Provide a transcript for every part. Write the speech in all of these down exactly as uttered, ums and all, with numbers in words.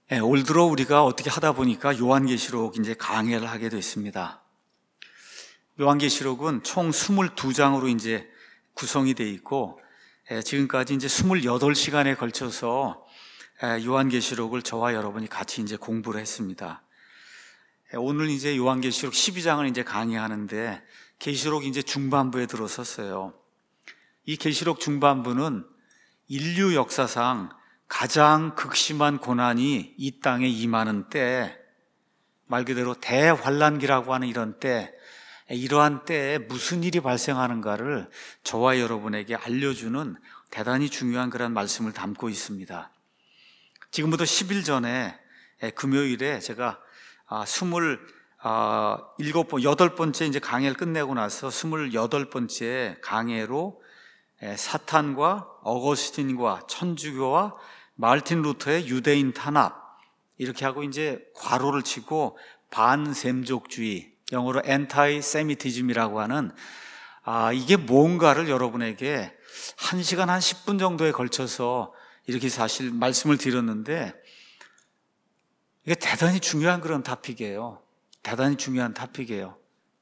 네, 올 들어 우리가 어떻게 하다 보니까 요한계시록 이제 강해를 하게 됐습니다. 요한계시록은 총 이십이 장으로 이제 구성이 되어 있고, 지금까지 이제 이십팔 시간에 걸쳐서 요한계시록을 저와 여러분이 같이 이제 공부를 했습니다. 오늘 이제 요한계시록 십이 장을 이제 강의하는데, 계시록 이제 중반부에 들어섰어요. 이 계시록 중반부는 인류 역사상 가장 극심한 고난이 이 땅에 임하는 때, 말 그대로 대환란기라고 하는 이런 때, 이러한 때에 무슨 일이 발생하는가를 저와 여러분에게 알려주는 대단히 중요한 그런 말씀을 담고 있습니다. 지금부터 십 일 전에 금요일에 제가 스물 일곱 번, 여덟 번째 이제 강해를 끝내고 나서 스물여덟 번째 강해로 사탄과 어거스틴과 천주교와 마르틴 루터의 유대인 탄압, 이렇게 하고 이제 괄호를 치고 반셈족주의, 영어로 엔타이세미티즘이라고 하는 아 이게 뭔가를 여러분에게 한 시간 한 십 분 정도에 걸쳐서 이렇게 사실 말씀을 드렸는데, 이게 대단히 중요한 그런 토픽이에요. 대단히 중요한 토픽이에요.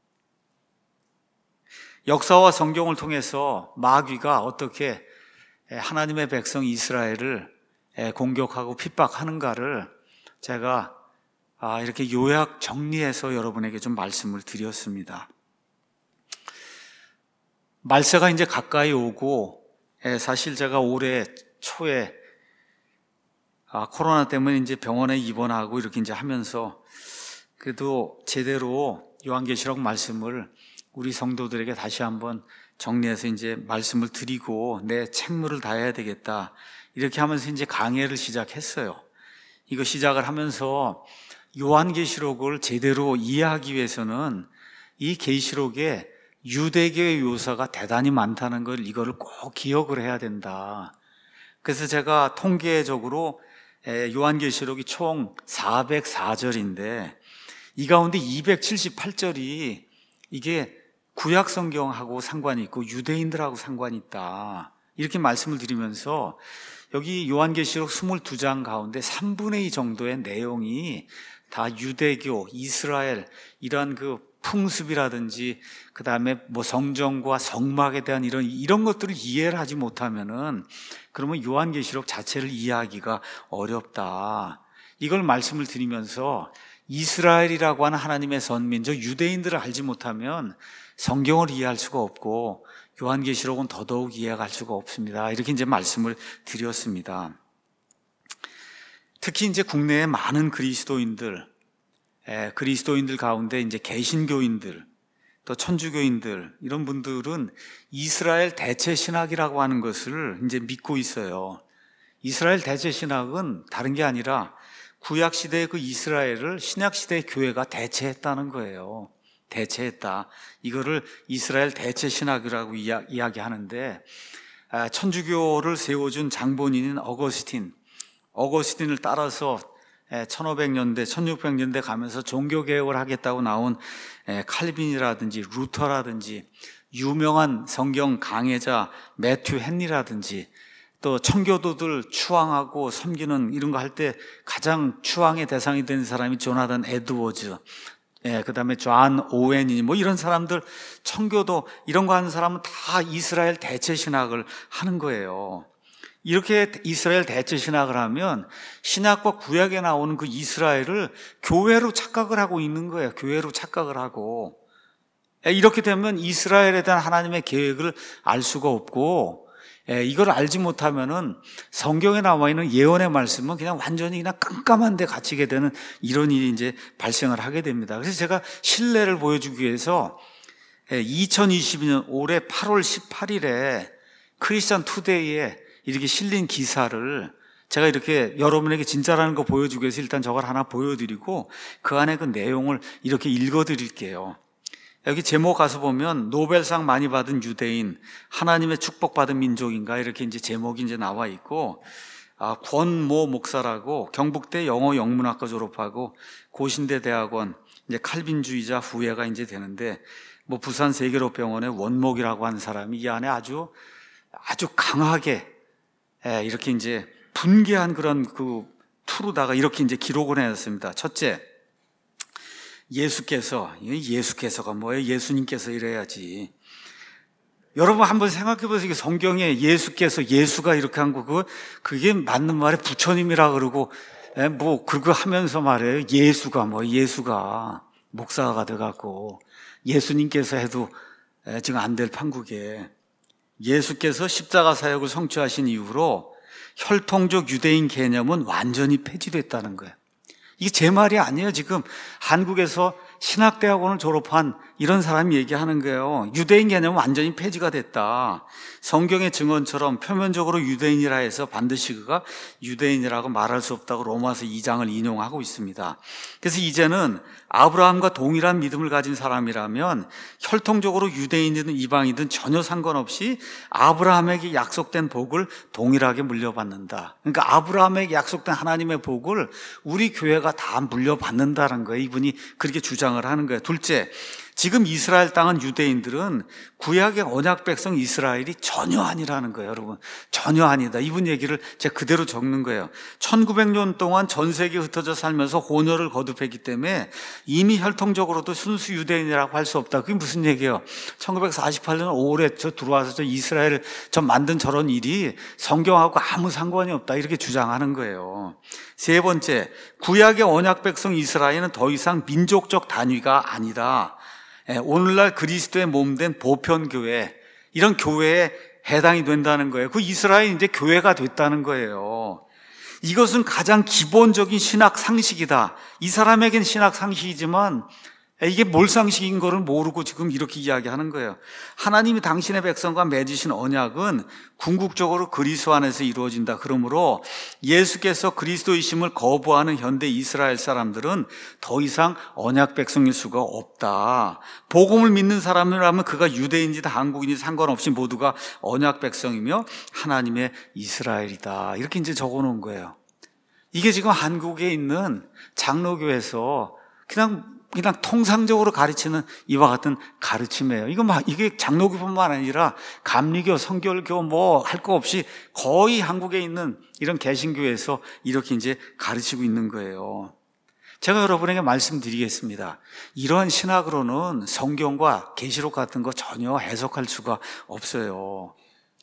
역사와 성경을 통해서 마귀가 어떻게 하나님의 백성 이스라엘을 공격하고 핍박하는가를 제가 이렇게 요약 정리해서 여러분에게 좀 말씀을 드렸습니다. 말세가 이제 가까이 오고, 사실 제가 올해 초에 코로나 때문에 이제 병원에 입원하고 이렇게 이제 하면서 그래도 제대로 요한계시록 말씀을 우리 성도들에게 다시 한번 정리해서 이제 말씀을 드리고 내 책무를 다해야 되겠다, 이렇게 하면서 이제 강해를 시작했어요. 이거 시작을 하면서 요한계시록을 제대로 이해하기 위해서는 이 계시록에 유대교의 묘사가 대단히 많다는 걸, 이거를 꼭 기억을 해야 된다. 그래서 제가 통계적으로 요한계시록이 총 사백사 절인데 이 가운데 이백칠십팔 절이 이게 구약 성경하고 상관이 있고 유대인들하고 상관이 있다, 이렇게 말씀을 드리면서 여기 요한계시록 이십이 장 가운데 삼분의 이 정도의 내용이 다 유대교, 이스라엘 이런 그 풍습이라든지 그 다음에 뭐 성전과 성막에 대한 이런 이런 것들을 이해를 하지 못하면은 그러면 요한계시록 자체를 이해하기가 어렵다, 이걸 말씀을 드리면서 이스라엘이라고 하는 하나님의 선민족 유대인들을 알지 못하면 성경을 이해할 수가 없고 요한계시록은 더더욱 이해할 수가 없습니다, 이렇게 이제 말씀을 드렸습니다. 특히 이제 국내에 많은 그리스도인들, 에, 그리스도인들 가운데 이제 개신교인들, 또 천주교인들, 이런 분들은 이스라엘 대체 신학이라고 하는 것을 이제 믿고 있어요. 이스라엘 대체 신학은 다른 게 아니라 구약 시대의 그 이스라엘을 신약 시대의 교회가 대체했다는 거예요. 대체했다. 이거를 이스라엘 대체 신학이라고 이야, 이야기하는데, 아, 천주교를 세워준 장본인인 어거스틴, 어거스틴을 따라서 천오백 년대, 천육백 년대 가면서 종교개혁을 하겠다고 나온 칼빈이라든지 루터라든지 유명한 성경 강해자 매튜 헨리라든지 또 청교도들 추앙하고 섬기는 이런 거 할 때 가장 추앙의 대상이 된 사람이 조나단 에드워즈, 예, 그 다음에 존 오웬이 뭐 이런 사람들, 청교도 이런 거 하는 사람은 다 이스라엘 대체 신학을 하는 거예요. 이렇게 이스라엘 대체 신학을 하면 신약과 구약에 나오는 그 이스라엘을 교회로 착각을 하고 있는 거예요. 교회로 착각을 하고. 이렇게 되면 이스라엘에 대한 하나님의 계획을 알 수가 없고, 이걸 알지 못하면은 성경에 나와 있는 예언의 말씀은 그냥 완전히 그냥 깜깜한 데 갇히게 되는 이런 일이 이제 발생을 하게 됩니다. 그래서 제가 신뢰를 보여주기 위해서 이천이십이 년 올해 팔월 십팔일에 크리스천 투데이에 이렇게 실린 기사를 제가 이렇게 여러분에게 진짜라는 거 보여주기 위해서 일단 저걸 하나 보여드리고 그 안에 그 내용을 이렇게 읽어드릴게요. 여기 제목 가서 보면 노벨상 많이 받은 유대인, 하나님의 축복받은 민족인가, 이렇게 이제 제목이 이제 나와 있고, 아, 권모 목사라고 경북대 영어 영문학과 졸업하고 고신대 대학원 이제 칼빈주의자 후예가 이제 되는데, 뭐 부산 세계로병원의 원목이라고 하는 사람이 이 안에 아주 아주 강하게 예, 이렇게 이제 분개한 그런 그 이로다가 이렇게 이제 기록을 해놨습니다. 첫째, 예수께서, 예수께서가 뭐예요? 예수님께서 이래야지. 여러분 한번 생각해 보세요. 성경에 예수께서, 예수가 이렇게 한 거, 그거, 그게 맞는 말에 부처님이라 그러고, 에, 뭐, 그거 하면서 말해요. 예수가 뭐, 예수가, 목사가 돼갖고, 예수님께서 해도 에, 지금 안 될 판국에, 예수께서 십자가 사역을 성취하신 이후로 혈통적 유대인 개념은 완전히 폐지됐다는 거예요. 이게 제 말이 아니에요. 지금 한국에서 신학대학원을 졸업한 이런 사람이 얘기하는 거예요. 유대인 개념은 완전히 폐지가 됐다. 성경의 증언처럼 표면적으로 유대인이라 해서 반드시 그가 유대인이라고 말할 수 없다고 로마서 이 장을 인용하고 있습니다. 그래서 이제는 아브라함과 동일한 믿음을 가진 사람이라면 혈통적으로 유대인이든 이방이든 전혀 상관없이 아브라함에게 약속된 복을 동일하게 물려받는다. 그러니까 아브라함에게 약속된 하나님의 복을 우리 교회가 다 물려받는다는 거예요. 이분이 그렇게 주장을 하는 거예요. 둘째, 지금 이스라엘 땅은 유대인들은 구약의 언약 백성 이스라엘이 전혀 아니라는 거예요. 여러분, 전혀 아니다. 이분 얘기를 제가 그대로 적는 거예요. 천구백 년 동안 전 세계에 흩어져 살면서 혼혈을 거듭했기 때문에 이미 혈통적으로도 순수 유대인이라고 할 수 없다. 그게 무슨 얘기예요? 천구백사십팔 년 오월에 저 들어와서 저 이스라엘을 저 만든 저런 일이 성경하고 아무 상관이 없다. 이렇게 주장하는 거예요. 세 번째, 구약의 언약 백성 이스라엘은 더 이상 민족적 단위가 아니다. 오늘날 그리스도의 몸된 보편교회, 이런 교회에 해당이 된다는 거예요. 그 이스라엘이 이제 교회가 됐다는 거예요. 이것은 가장 기본적인 신학 상식이다. 이 사람에겐 신학 상식이지만 이게 뭘 상식인 거를 모르고 지금 이렇게 이야기하는 거예요. 하나님이 당신의 백성과 맺으신 언약은 궁극적으로 그리스도 안에서 이루어진다. 그러므로 예수께서 그리스도이심을 거부하는 현대 이스라엘 사람들은 더 이상 언약 백성일 수가 없다. 복음을 믿는 사람이라면 그가 유대인이든 한국인이든 상관없이 모두가 언약 백성이며 하나님의 이스라엘이다. 이렇게 이제 적어놓은 거예요. 이게 지금 한국에 있는 장로교에서 그냥 그냥 통상적으로 가르치는 이와 같은 가르침이에요. 이거 막, 이게 장로교뿐만 아니라 감리교, 성결교 뭐 할 거 없이 거의 한국에 있는 이런 개신교에서 이렇게 이제 가르치고 있는 거예요. 제가 여러분에게 말씀드리겠습니다. 이러한 신학으로는 성경과 계시록 같은 거 전혀 해석할 수가 없어요.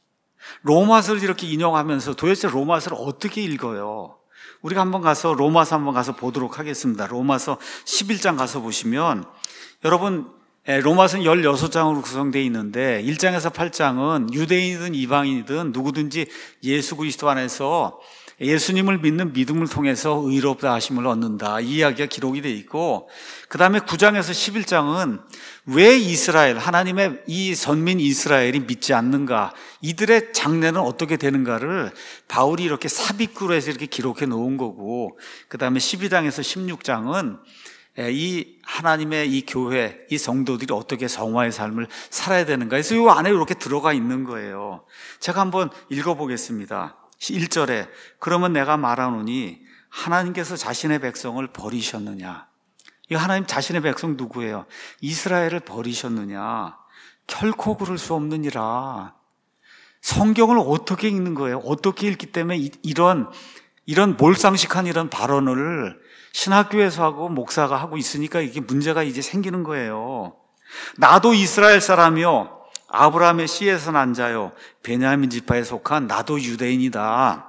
로마서를 이렇게 인용하면서 도대체 로마서를 어떻게 읽어요? 우리가 한번 가서 로마서 한번 가서 보도록 하겠습니다. 로마서 십일 장 가서 보시면 여러분 로마서는 십육 장으로 구성되어 있는데 일 장에서 팔 장은 유대인이든 이방인이든 누구든지 예수 그리스도 안에서 예수님을 믿는 믿음을 통해서 의롭다 하심을 얻는다. 이 이야기가 기록이 되어 있고 그 다음에 구 장에서 십일 장은 왜 이스라엘, 하나님의 이 선민 이스라엘이 믿지 않는가, 이들의 장래는 어떻게 되는가를 바울이 이렇게 삽입구로 해서 이렇게 기록해 놓은 거고 그 다음에 십이 장에서 십육 장은 이 하나님의 이 교회, 이 성도들이 어떻게 성화의 삶을 살아야 되는가, 그래서 이 안에 이렇게 들어가 있는 거예요. 제가 한번 읽어보겠습니다. 일 절에 그러면 내가 말하노니 하나님께서 자신의 백성을 버리셨느냐. 이 하나님 자신의 백성 누구예요? 이스라엘을 버리셨느냐. 결코 그럴 수 없느니라. 성경을 어떻게 읽는 거예요? 어떻게 읽기 때문에 이런 이런 몰상식한 이런 발언을 신학교에서 하고 목사가 하고 있으니까 이게 문제가 이제 생기는 거예요. 나도 이스라엘 사람이요 아브라함의 씨에서 난 자요 베냐민 지파에 속한 나도 유대인이다.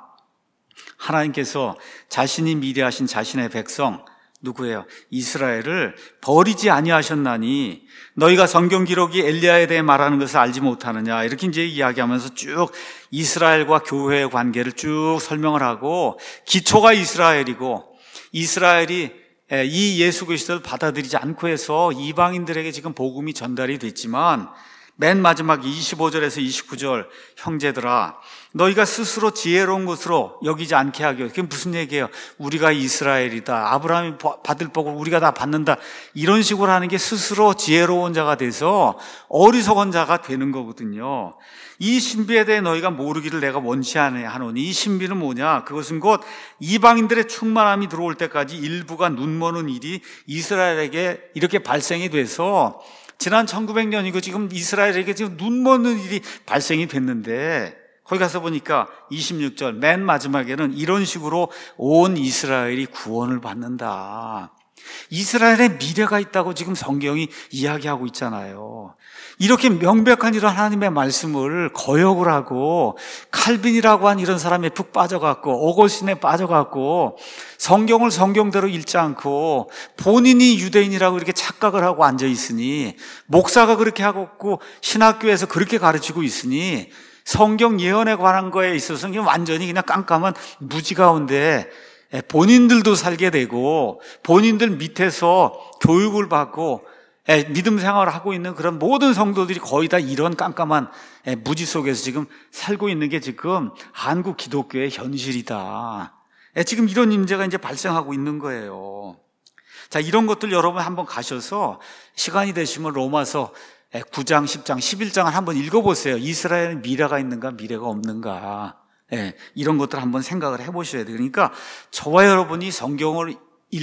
하나님께서 자신이 미래하신 자신의 백성 누구예요? 이스라엘을 버리지 아니하셨나니 너희가 성경 기록이 엘리야에 대해 말하는 것을 알지 못하느냐. 이렇게 이제 이야기하면서 쭉 이스라엘과 교회의 관계를 쭉 설명을 하고 기초가 이스라엘이고 이스라엘이 이 예수 그리스도를 받아들이지 않고 해서 이방인들에게 지금 복음이 전달이 됐지만 맨 마지막 이십오 절에서 이십구 절 형제들아 너희가 스스로 지혜로운 것으로 여기지 않게 하기. 그게 무슨 얘기예요? 우리가 이스라엘이다, 아브라함이 받을 복을 우리가 다 받는다, 이런 식으로 하는 게 스스로 지혜로운 자가 돼서 어리석은 자가 되는 거거든요. 이 신비에 대해 너희가 모르기를 내가 원치 아니하노니. 이 신비는 뭐냐? 그것은 곧 이방인들의 충만함이 들어올 때까지 일부가 눈머는 일이 이스라엘에게 이렇게 발생이 돼서 지난 천구백 년이고 지금 이스라엘에게 지금 눈먼는 일이 발생이 됐는데 거기 가서 보니까 이십육 절 맨 마지막에는 이런 식으로 온 이스라엘이 구원을 받는다. 이스라엘의 미래가 있다고 지금 성경이 이야기하고 있잖아요. 이렇게 명백한 이런 하나님의 말씀을 거역을 하고 칼빈이라고 한 이런 사람에 푹 빠져갖고 오거스틴에 빠져갖고 성경을 성경대로 읽지 않고 본인이 유대인이라고 이렇게 착각을 하고 앉아있으니, 목사가 그렇게 하고 신학교에서 그렇게 가르치고 있으니 성경 예언에 관한 거에 있어서는 완전히 그냥 깜깜한 무지 가운데 본인들도 살게 되고 본인들 밑에서 교육을 받고 믿음 생활을 하고 있는 그런 모든 성도들이 거의 다 이런 깜깜한 무지 속에서 지금 살고 있는 게 지금 한국 기독교의 현실이다. 지금 이런 문제가 이제 발생하고 있는 거예요. 자, 이런 것들 여러분 한번 가셔서 시간이 되시면 로마서 구 장, 십 장, 십일 장을 한번 읽어보세요. 이스라엘은 미래가 있는가 미래가 없는가. 예, 이런 것들 한번 생각을 해보셔야 돼요. 그러니까 저와 여러분이 성경을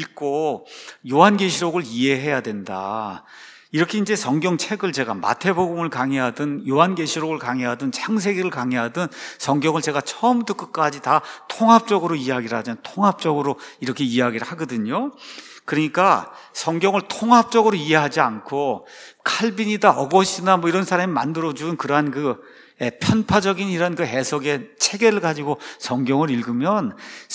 읽고 요한계시록을 이해해야 된다. 이렇게 이제 성경책을 제가 마태복음을 강의하든 요한계시록을 강의하든 창세기를 강의하든 성경을 제가 처음부터 끝까지 다 통합적으로 이야기를 하잖아요. 통합적으로 이렇게 이야기를 하거든요. 그러니까 성경을 통합적으로 이해하지 않고 칼빈이다, 어거스티나 뭐 이런 사람이 만들어준 그러한 그 편파적인 이런 그 해석의 체계를 가지고 성경을 읽으면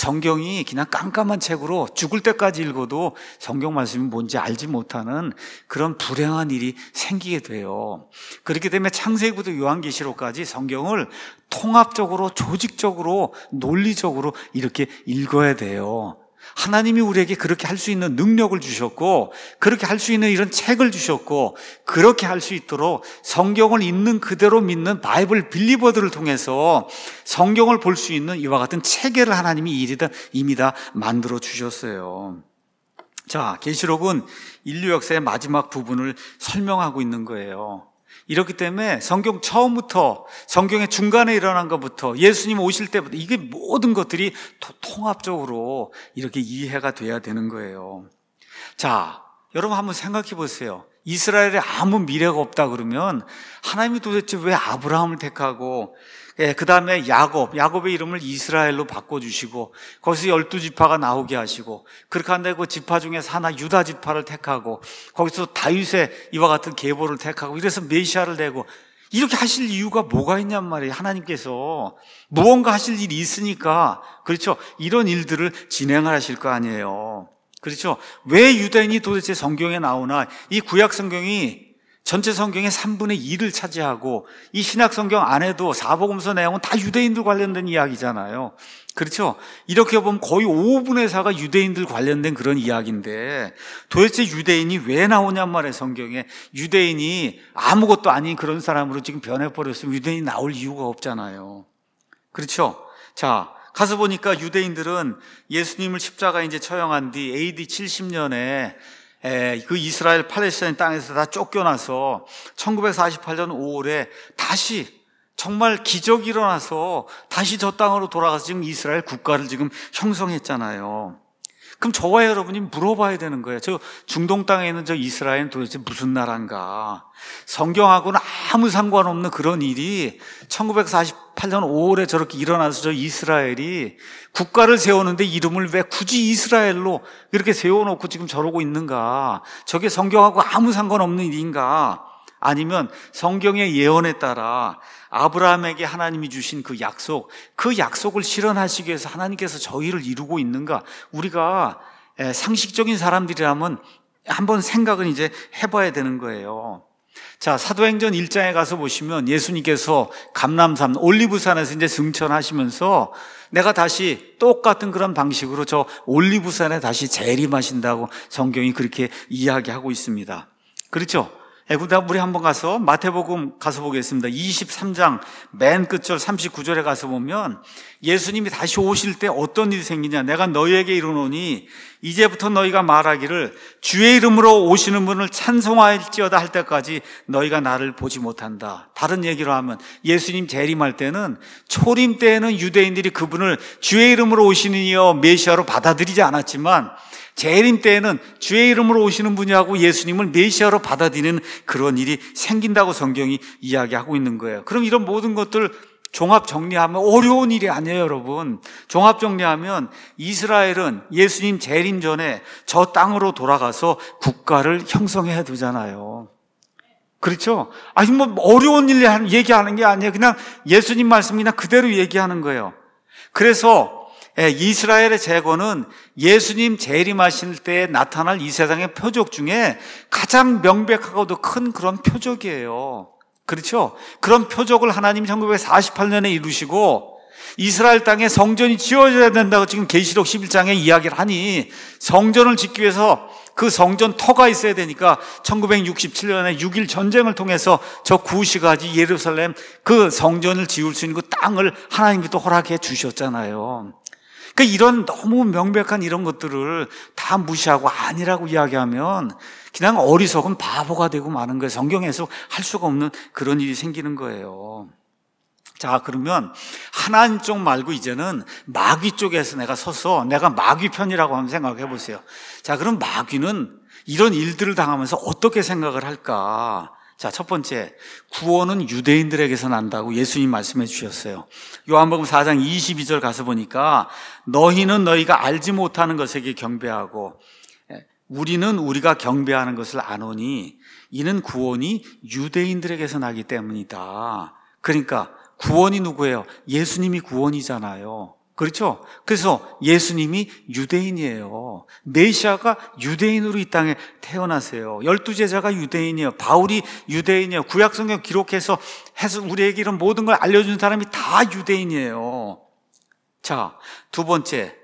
성경이 그냥 깜깜한 책으로 죽을 때까지 읽어도 성경 말씀이 뭔지 알지 못하는 그런 불행한 일이 생기게 돼요. 그렇기 때문에 창세기부터 요한계시록까지 성경을 통합적으로, 조직적으로, 논리적으로 이렇게 읽어야 돼요. 하나님이 우리에게 그렇게 할 수 있는 능력을 주셨고, 그렇게 할 수 있는 이런 책을 주셨고, 그렇게 할 수 있도록 성경을 있는 그대로 믿는 바이블 빌리버들을 통해서 성경을 볼 수 있는 이와 같은 체계를 하나님이 이리다 이미 다 만들어 주셨어요. 자, 계시록은 인류 역사의 마지막 부분을 설명하고 있는 거예요. 이렇기 때문에 성경 처음부터, 성경의 중간에 일어난 것부터, 예수님 오실 때부터 이게 모든 것들이 통합적으로 이렇게 이해가 돼야 되는 거예요. 자, 여러분 한번 생각해 보세요. 이스라엘에 아무 미래가 없다 그러면 하나님이 도대체 왜 아브라함을 택하고, 예, 그 다음에 야곱, 야곱의 이름을 이스라엘로 바꿔주시고 거기서 열두 지파가 나오게 하시고, 그렇게 한다고 그 지파 중에서 하나 유다 지파를 택하고 거기서 다윗의 이와 같은 계보를 택하고 이래서 메시아를 내고 이렇게 하실 이유가 뭐가 있냔 말이에요. 하나님께서 무언가 하실 일이 있으니까, 그렇죠, 이런 일들을 진행하실 거 아니에요. 그렇죠. 왜 유대인이 도대체 성경에 나오나? 이 구약 성경이 전체 성경의 삼분의 이를 차지하고 이 신약 성경 안에도 사복음서 내용은 다 유대인들 관련된 이야기잖아요. 그렇죠? 이렇게 보면 거의 오분의 사가 유대인들 관련된 그런 이야기인데 도대체 유대인이 왜 나오냔 말이에요. 성경에 유대인이 아무것도 아닌 그런 사람으로 지금 변해버렸으면 유대인이 나올 이유가 없잖아요. 그렇죠? 자, 가서 보니까 유대인들은 예수님을 십자가에 이제 처형한 뒤 에이디 칠십 년에 그 이스라엘 팔레스타인 땅에서 다 쫓겨나서 천구백사십팔 년 오월에 다시 정말 기적이 일어나서 다시 저 땅으로 돌아가서 지금 이스라엘 국가를 지금 형성했잖아요. 그럼 저와 여러분이 물어봐야 되는 거예요. 저 중동 땅에 있는 저 이스라엘은 도대체 무슨 나라인가? 성경하고는 아무 상관없는 그런 일이 천구백사십팔 년 오월에 저렇게 일어나서 저 이스라엘이 국가를 세우는데 이름을 왜 굳이 이스라엘로 이렇게 세워놓고 지금 저러고 있는가? 저게 성경하고 아무 상관없는 일인가? 아니면 성경의 예언에 따라 아브라함에게 하나님이 주신 그 약속, 그 약속을 실현하시기 위해서 하나님께서 저희를 이루고 있는가? 우리가 상식적인 사람들이라면 한번 생각은 이제 해봐야 되는 거예요. 자, 사도행전 일 장에 가서 보시면 예수님께서 감람산 올리브산에서 이제 승천하시면서 내가 다시 똑같은 그런 방식으로 저 올리브산에 다시 재림하신다고 성경이 그렇게 이야기하고 있습니다. 그렇죠? 그다음 우리 한번 가서 마태복음 가서 보겠습니다. 이십삼 장 맨 끝절 삼십구 절에 가서 보면 예수님이 다시 오실 때 어떤 일이 생기냐? 내가 너희에게 이르노니 이제부터 너희가 말하기를 주의 이름으로 오시는 분을 찬송할지어다 할 때까지 너희가 나를 보지 못한다. 다른 얘기로 하면 예수님 재림할 때는, 초림 때에는 유대인들이 그분을 주의 이름으로 오시는 이여 메시아로 받아들이지 않았지만 재림 때에는 주의 이름으로 오시는 분이하고 예수님을 메시아로 받아들이는 그런 일이 생긴다고 성경이 이야기하고 있는 거예요. 그럼 이런 모든 것들 종합 정리하면 어려운 일이 아니에요, 여러분. 종합 정리하면 이스라엘은 예수님 재림 전에 저 땅으로 돌아가서 국가를 형성해야 되잖아요. 그렇죠? 아니, 뭐, 어려운 일 얘기하는 게 아니에요. 그냥 예수님 말씀 그냥 그대로 얘기하는 거예요. 그래서 이스라엘의 재건은 예수님 재림하실 때 나타날 이 세상의 표적 중에 가장 명백하고도 큰 그런 표적이에요. 그렇죠? 그런 표적을 하나님 천구백사십팔 년에 이루시고 이스라엘 땅에 성전이 지어져야 된다고 지금 계시록 십일 장에 이야기를 하니 성전을 짓기 위해서 그 성전 터가 있어야 되니까 천구백육십칠 년에 육 일 전쟁을 통해서 저 구시가지 예루살렘 그 성전을 지을 수 있는 그 땅을 하나님이 또 허락해 주셨잖아요. 그러니까 이런 너무 명백한 이런 것들을 다 무시하고 아니라고 이야기하면 그냥 어리석은 바보가 되고 마는 거예요. 성경 해석할 수가 없는 그런 일이 생기는 거예요. 자, 그러면 하나님 쪽 말고 이제는 마귀 쪽에서 내가 서서 내가 마귀 편이라고 한번 생각해 보세요. 자, 그럼 마귀는 이런 일들을 당하면서 어떻게 생각을 할까? 자, 첫 번째, 구원은 유대인들에게서 난다고 예수님 말씀해 주셨어요. 요한복음 사 장 이십이 절 가서 보니까 너희는 너희가 알지 못하는 것에게 경배하고 우리는 우리가 경배하는 것을 아노니 이는 구원이 유대인들에게서 나기 때문이다. 그러니까 구원이 누구예요? 예수님이 구원이잖아요. 그렇죠? 그래서 예수님이 유대인이에요. 메시아가 유대인으로 이 땅에 태어나세요. 열두 제자가 유대인이에요. 바울이 유대인이에요. 구약성경 기록해서 해서 우리에게 이런 모든 걸 알려준 사람이 다 유대인이에요. 자, 두 번째,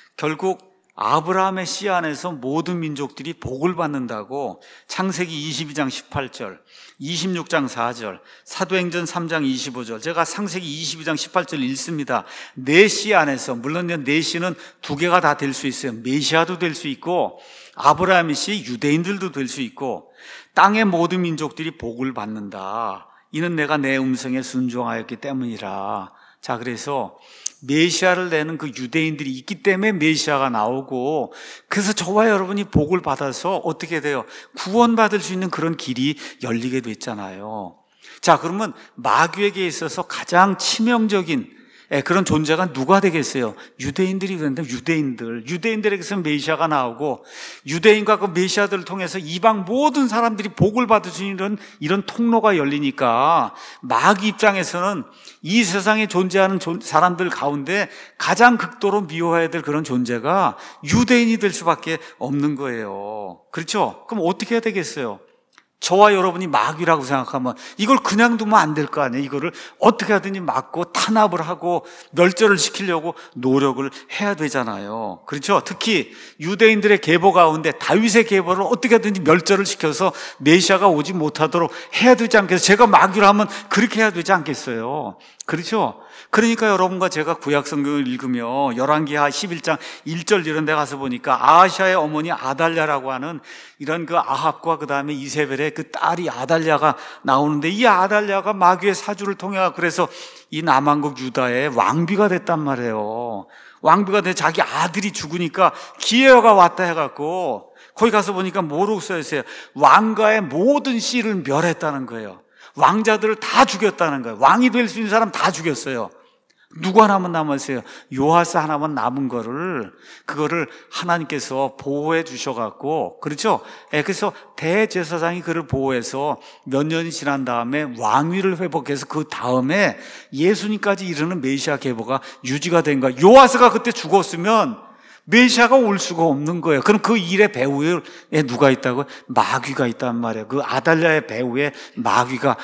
결국 아브라함의 씨 안에서 모든 민족들이 복을 받는다고 창세기 이십이 장 십팔 절, 이십육 장 사 절, 사도행전 삼 장 이십오 절, 제가 창세기 이십이 장 십팔 절 읽습니다. 내 씨 안에서, 물론 내 씨는 두 개가 다 될 수 있어요. 메시아도 될 수 있고 아브라함의 씨 유대인들도 될 수 있고 땅의 모든 민족들이 복을 받는다. 이는 내가 내 음성에 순종하였기 때문이라. 자, 그래서 메시아를 내는 그 유대인들이 있기 때문에 메시아가 나오고, 그래서 저와 여러분이 복을 받아서 어떻게 돼요? 구원받을 수 있는 그런 길이 열리게 됐잖아요. 자, 그러면 마귀에게 있어서 가장 치명적인 그런 존재가 누가 되겠어요? 유대인들이 그런데 유대인들, 유대인들에게서 메시아가 나오고 유대인과 그 메시아들을 통해서 이방 모든 사람들이 복을 받을 수 있는 이런 통로가 열리니까 마귀 입장에서는 이 세상에 존재하는 사람들 가운데 가장 극도로 미워해야 될 그런 존재가 유대인이 될 수밖에 없는 거예요. 그렇죠? 그럼 어떻게 해야 되겠어요? 저와 여러분이 마귀라고 생각하면 이걸 그냥 두면 안 될 거 아니에요. 이거를 어떻게 하든지 막고 탄압을 하고 멸절을 시키려고 노력을 해야 되잖아요. 그렇죠? 특히 유대인들의 계보 가운데 다윗의 계보를 어떻게 하든지 멸절을 시켜서 메시아가 오지 못하도록 해야 되지 않겠어요? 제가 마귀로 하면 그렇게 해야 되지 않겠어요? 그렇죠? 그러니까 여러분과 제가 구약성경을 읽으며 열왕기하 십일 장 일 절 이런 데 가서 보니까 아하시아의 어머니 아달랴라고 하는 이런 그 아합과 그 다음에 이세벨의 그 딸이 아달랴가 나오는데, 이 아달랴가 마귀의 사주를 통해 그래서 이 남한국 유다의 왕비가 됐단 말이에요. 왕비가 돼 자기 아들이 죽으니까 기회가 왔다 해갖고 거기 가서 보니까 뭐라고 써있어요? 왕가의 모든 씨를 멸했다는 거예요. 왕자들을 다 죽였다는 거예요. 왕이 될 수 있는 사람 다 죽였어요. 누구 하나만 남았어요? 요아스 하나만 남은 거를, 그거를 하나님께서 보호해 주셔갖고, 그렇죠? 예, 그래서 대제사장이 그를 보호해서 몇 년이 지난 다음에 왕위를 회복해서 그 다음에 예수님까지 이르는 메시아 계보가 유지가 된 거예요. 요아스가 그때 죽었으면 메시아가 올 수가 없는 거예요. 그럼 그 일의 배후에 누가 있다고요? 마귀가 있단 말이에요. 그 아달랴의 배후에 마귀가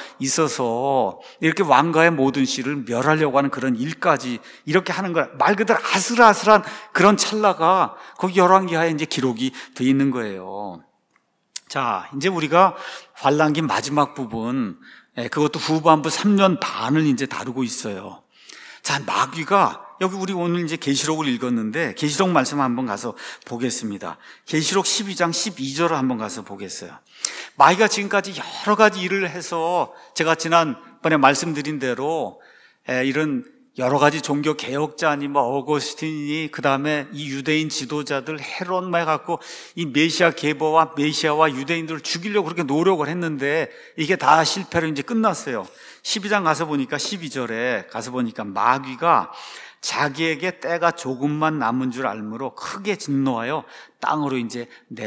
있어서 이렇게 왕가의 모든 씨를 멸하려고 하는 그런 일까지 이렇게 하는 거야. 말 그대로 아슬아슬한 그런 찰나가 거기 열왕기하에 이제 기록이 돼 있는 거예요. 자, 이제 우리가 환란기 마지막 부분, 그것도 후반부 삼 년 반을 이제 다루고 있어요. 자, 마귀가 여기 우리 오늘 이제 계시록을 읽었는데 계시록 말씀 한번 가서 보겠습니다. 계시록 십이 장 십이 절을 한번 가서 보겠어요. 마귀가 지금까지 여러 가지 일을 해서 제가 지난번에 말씀드린 대로 이런 여러 가지 종교 개혁자니 뭐 어거스틴이 그 다음에 이 유대인 지도자들 헤롯 막 해갖고 이 메시아 계보와 메시아와 유대인들을 죽이려고 그렇게 노력을 했는데 이게 다 실패로 이제 끝났어요. 십이 장 가서 보니까 십이 절에 가서 보니까 마귀가 자기에게 때가 조금만 남은 줄 알므로 크게 진노하여 땅으로 이제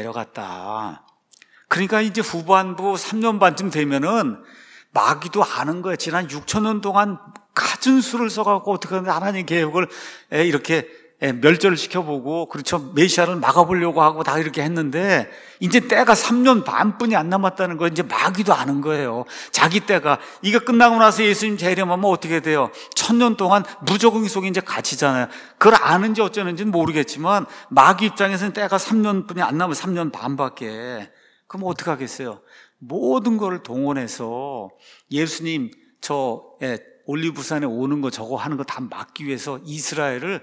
내려갔다. 그러니까 이제 후반부 삼 년 반쯤 되면은 마귀도 아는 거예요. 지난 육천 년 동안 갖은 수를 써갖고 어떻게 하나님 계획을 이렇게 멸절을 시켜보고, 그렇죠, 메시아를 막아보려고 하고 다 이렇게 했는데 이제 때가 삼 년 반뿐이 안 남았다는 거 이제 마귀도 아는 거예요. 자기 때가 이거 끝나고 나서 예수님 재림하면 어떻게 돼요? 천년 동안 무적응 속에 이제 갇히잖아요. 그걸 아는지 어쩌는지는 모르겠지만 마귀 입장에서는 때가 삼 년뿐이 안 남은 삼 년 반밖에. 그럼 어떻게 하겠어요? 모든 걸 동원해서 예수님 저 올리브산에 오는 거 저거 하는 거 다 막기 위해서 이스라엘을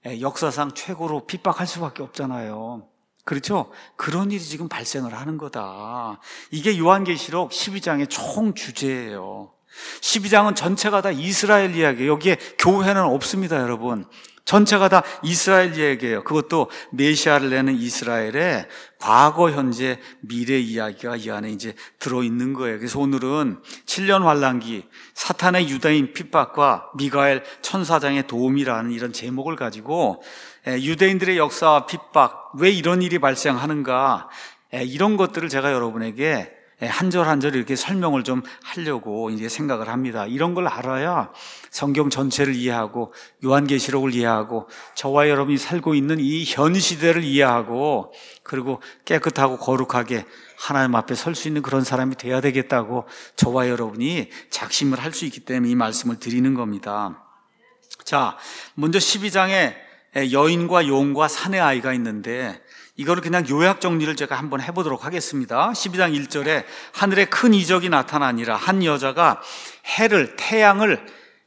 역사상 최고로 핍박할 수밖에 없잖아요. 그렇죠? 그런 일이 지금 발생을 하는 거다. 이게 요한계시록 십이 장의 총 주제예요. 십이 장은 전체가 다 이스라엘 이야기예요. 여기에 교회는 없습니다, 여러분. 전체가 다 이스라엘 이야기예요. 그것도 메시아를 내는 이스라엘의 과거, 현재, 미래 이야기가 이 안에 이제 들어있는 거예요. 그래서 오늘은 칠 년 환란기, 사탄의 유대인 핍박과 미가엘 천사장의 도움이라는 이런 제목을 가지고 유대인들의 역사와 핍박, 왜 이런 일이 발생하는가, 이런 것들을 제가 여러분에게 한 절 한 절 이렇게 설명을 좀 하려고 이제 생각을 합니다. 이런 걸 알아야 성경 전체를 이해하고 요한계시록을 이해하고 저와 여러분이 살고 있는 이 현 시대를 이해하고 그리고 깨끗하고 거룩하게 하나님 앞에 설 수 있는 그런 사람이 돼야 되겠다고 저와 여러분이 작심을 할 수 있기 때문에 이 말씀을 드리는 겁니다. 자, 먼저 십이 장에 여인과 용과 사내 아이가 있는데 이거를 그냥 요약 정리를 제가 한번 해보도록 하겠습니다. 십이 장 일 절에 하늘에 큰 이적이 나타나니라. 한 여자가 해를, 태양을,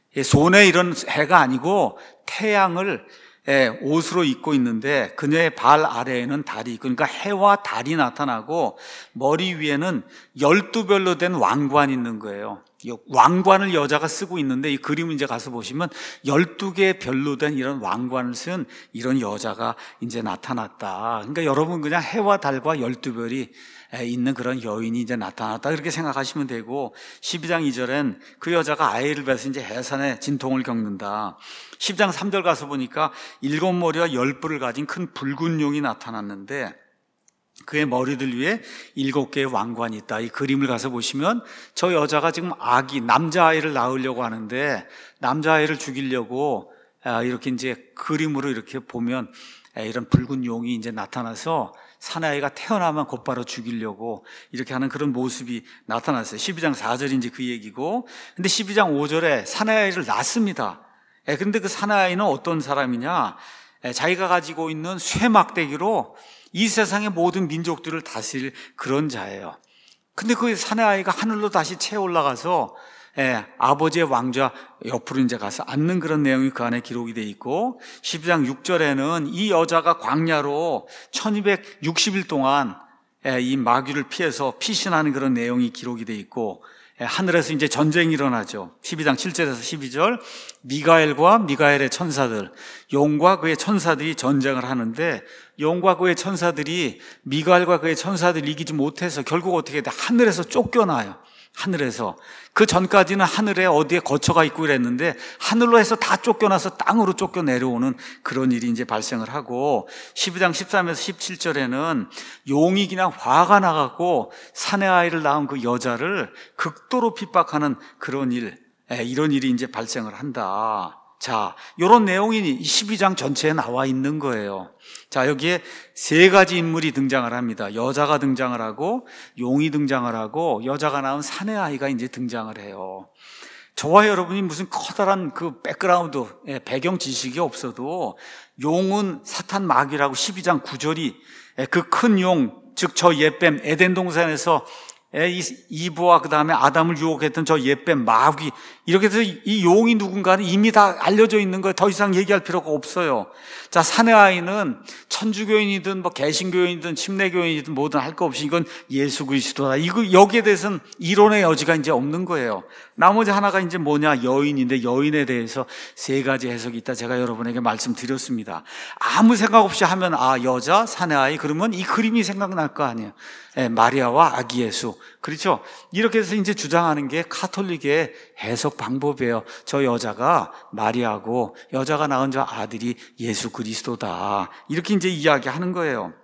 손에 이런 해가 아니고 태양을 옷으로 입고 있는데 그녀의 발 아래에는 달이 있고, 그러니까 해와 달이 나타나고 머리 위에는 열두 별로 된 왕관이 있는 거예요. 왕관을 여자가 쓰고 있는데 이 그림을 이제 가서 보시면 열두 개의 별로 된 이런 왕관을 쓴 이런 여자가 이제 나타났다. 그러니까 여러분 그냥 해와 달과 열두 별이 있는 그런 여인이 이제 나타났다, 그렇게 생각하시면 되고, 십이 장 이 절엔 그 여자가 아이를 뵈서 이제 해산의 진통을 겪는다. 십 장 삼 절 가서 보니까 일곱 머리와 열 뿔을 가진 큰 붉은 용이 나타났는데 그의 머리들 위에 일곱 개의 왕관이 있다. 이 그림을 가서 보시면 저 여자가 지금 아기, 남자아이를 낳으려고 하는데 남자아이를 죽이려고 이렇게 이제 그림으로 이렇게 보면 이런 붉은 용이 이제 나타나서 사내아이가 태어나면 곧바로 죽이려고 이렇게 하는 그런 모습이 나타났어요. 십이 장 사 절이 이제 그 얘기고, 근데 십이 장 오 절에 사내아이를 낳습니다. 그런데 그 사내아이는 어떤 사람이냐? 자기가 가지고 있는 쇠막대기로 이 세상의 모든 민족들을 다스릴 그런 자예요. 근데 그 사내아이가 하늘로 다시 채 올라가서 예, 아버지의 왕좌 옆으로 이제 가서 앉는 그런 내용이 그 안에 기록이 돼 있고, 십이 장 육 절에는 이 여자가 광야로 천이백육십 일 동안 예, 이 마귀를 피해서 피신하는 그런 내용이 기록이 돼 있고, 예, 하늘에서 이제 전쟁이 일어나죠. 십이 장 칠 절에서 십이 절, 미가엘과 미가엘의 천사들, 용과 그의 천사들이 전쟁을 하는데 용과 그의 천사들이 미가엘과 그의 천사들을 이기지 못해서 결국 어떻게 돼? 하늘에서 쫓겨나요. 하늘에서. 그 전까지는 하늘에 어디에 거처가 있고 이랬는데 하늘로 해서 다 쫓겨나서 땅으로 쫓겨 내려오는 그런 일이 이제 발생을 하고, 십이 장 십삼에서 십칠 절에는 용이 그냥 화가 나갖고 사내 아이를 낳은 그 여자를 극도로 핍박하는 그런 일, 이런 일이 이제 발생을 한다. 자, 이런 내용이 십이 장 전체에 나와 있는 거예요. 자, 여기에 세 가지 인물이 등장을 합니다. 여자가 등장을 하고, 용이 등장을 하고, 여자가 낳은 사내 아이가 이제 등장을 해요. 저와 여러분이 무슨 커다란 그 백그라운드, 배경 지식이 없어도 용은 사탄 마귀라고 십이 장 구 절이 그 큰 용, 즉 저 옛뱀, 에덴 동산에서 이브와 그 다음에 아담을 유혹했던 저 옛뱀 마귀, 이렇게 해서 이 용이 누군가는 이미 다 알려져 있는 거예요. 더 이상 얘기할 필요가 없어요. 자, 사내 아이는 천주교인이든 뭐 개신교인이든 침례교인이든 뭐든 할 거 없이 이건 예수 그리스도다. 이거 여기에 대해서는 이론의 여지가 이제 없는 거예요. 나머지 하나가 이제 뭐냐? 여인인데 여인에 대해서 세 가지 해석이 있다. 제가 여러분에게 말씀드렸습니다. 아무 생각 없이 하면 아, 여자, 사내 아이, 그러면 이 그림이 생각날 거 아니에요. 예, 마리아와 아기 예수. 그렇죠? 이렇게 해서 이제 주장하는 게 가톨릭의 해석 방법이에요. 저 여자가 마리아고 여자가 낳은 저 아들이 예수 그리스도다. 이렇게 이제 이야기하는 거예요.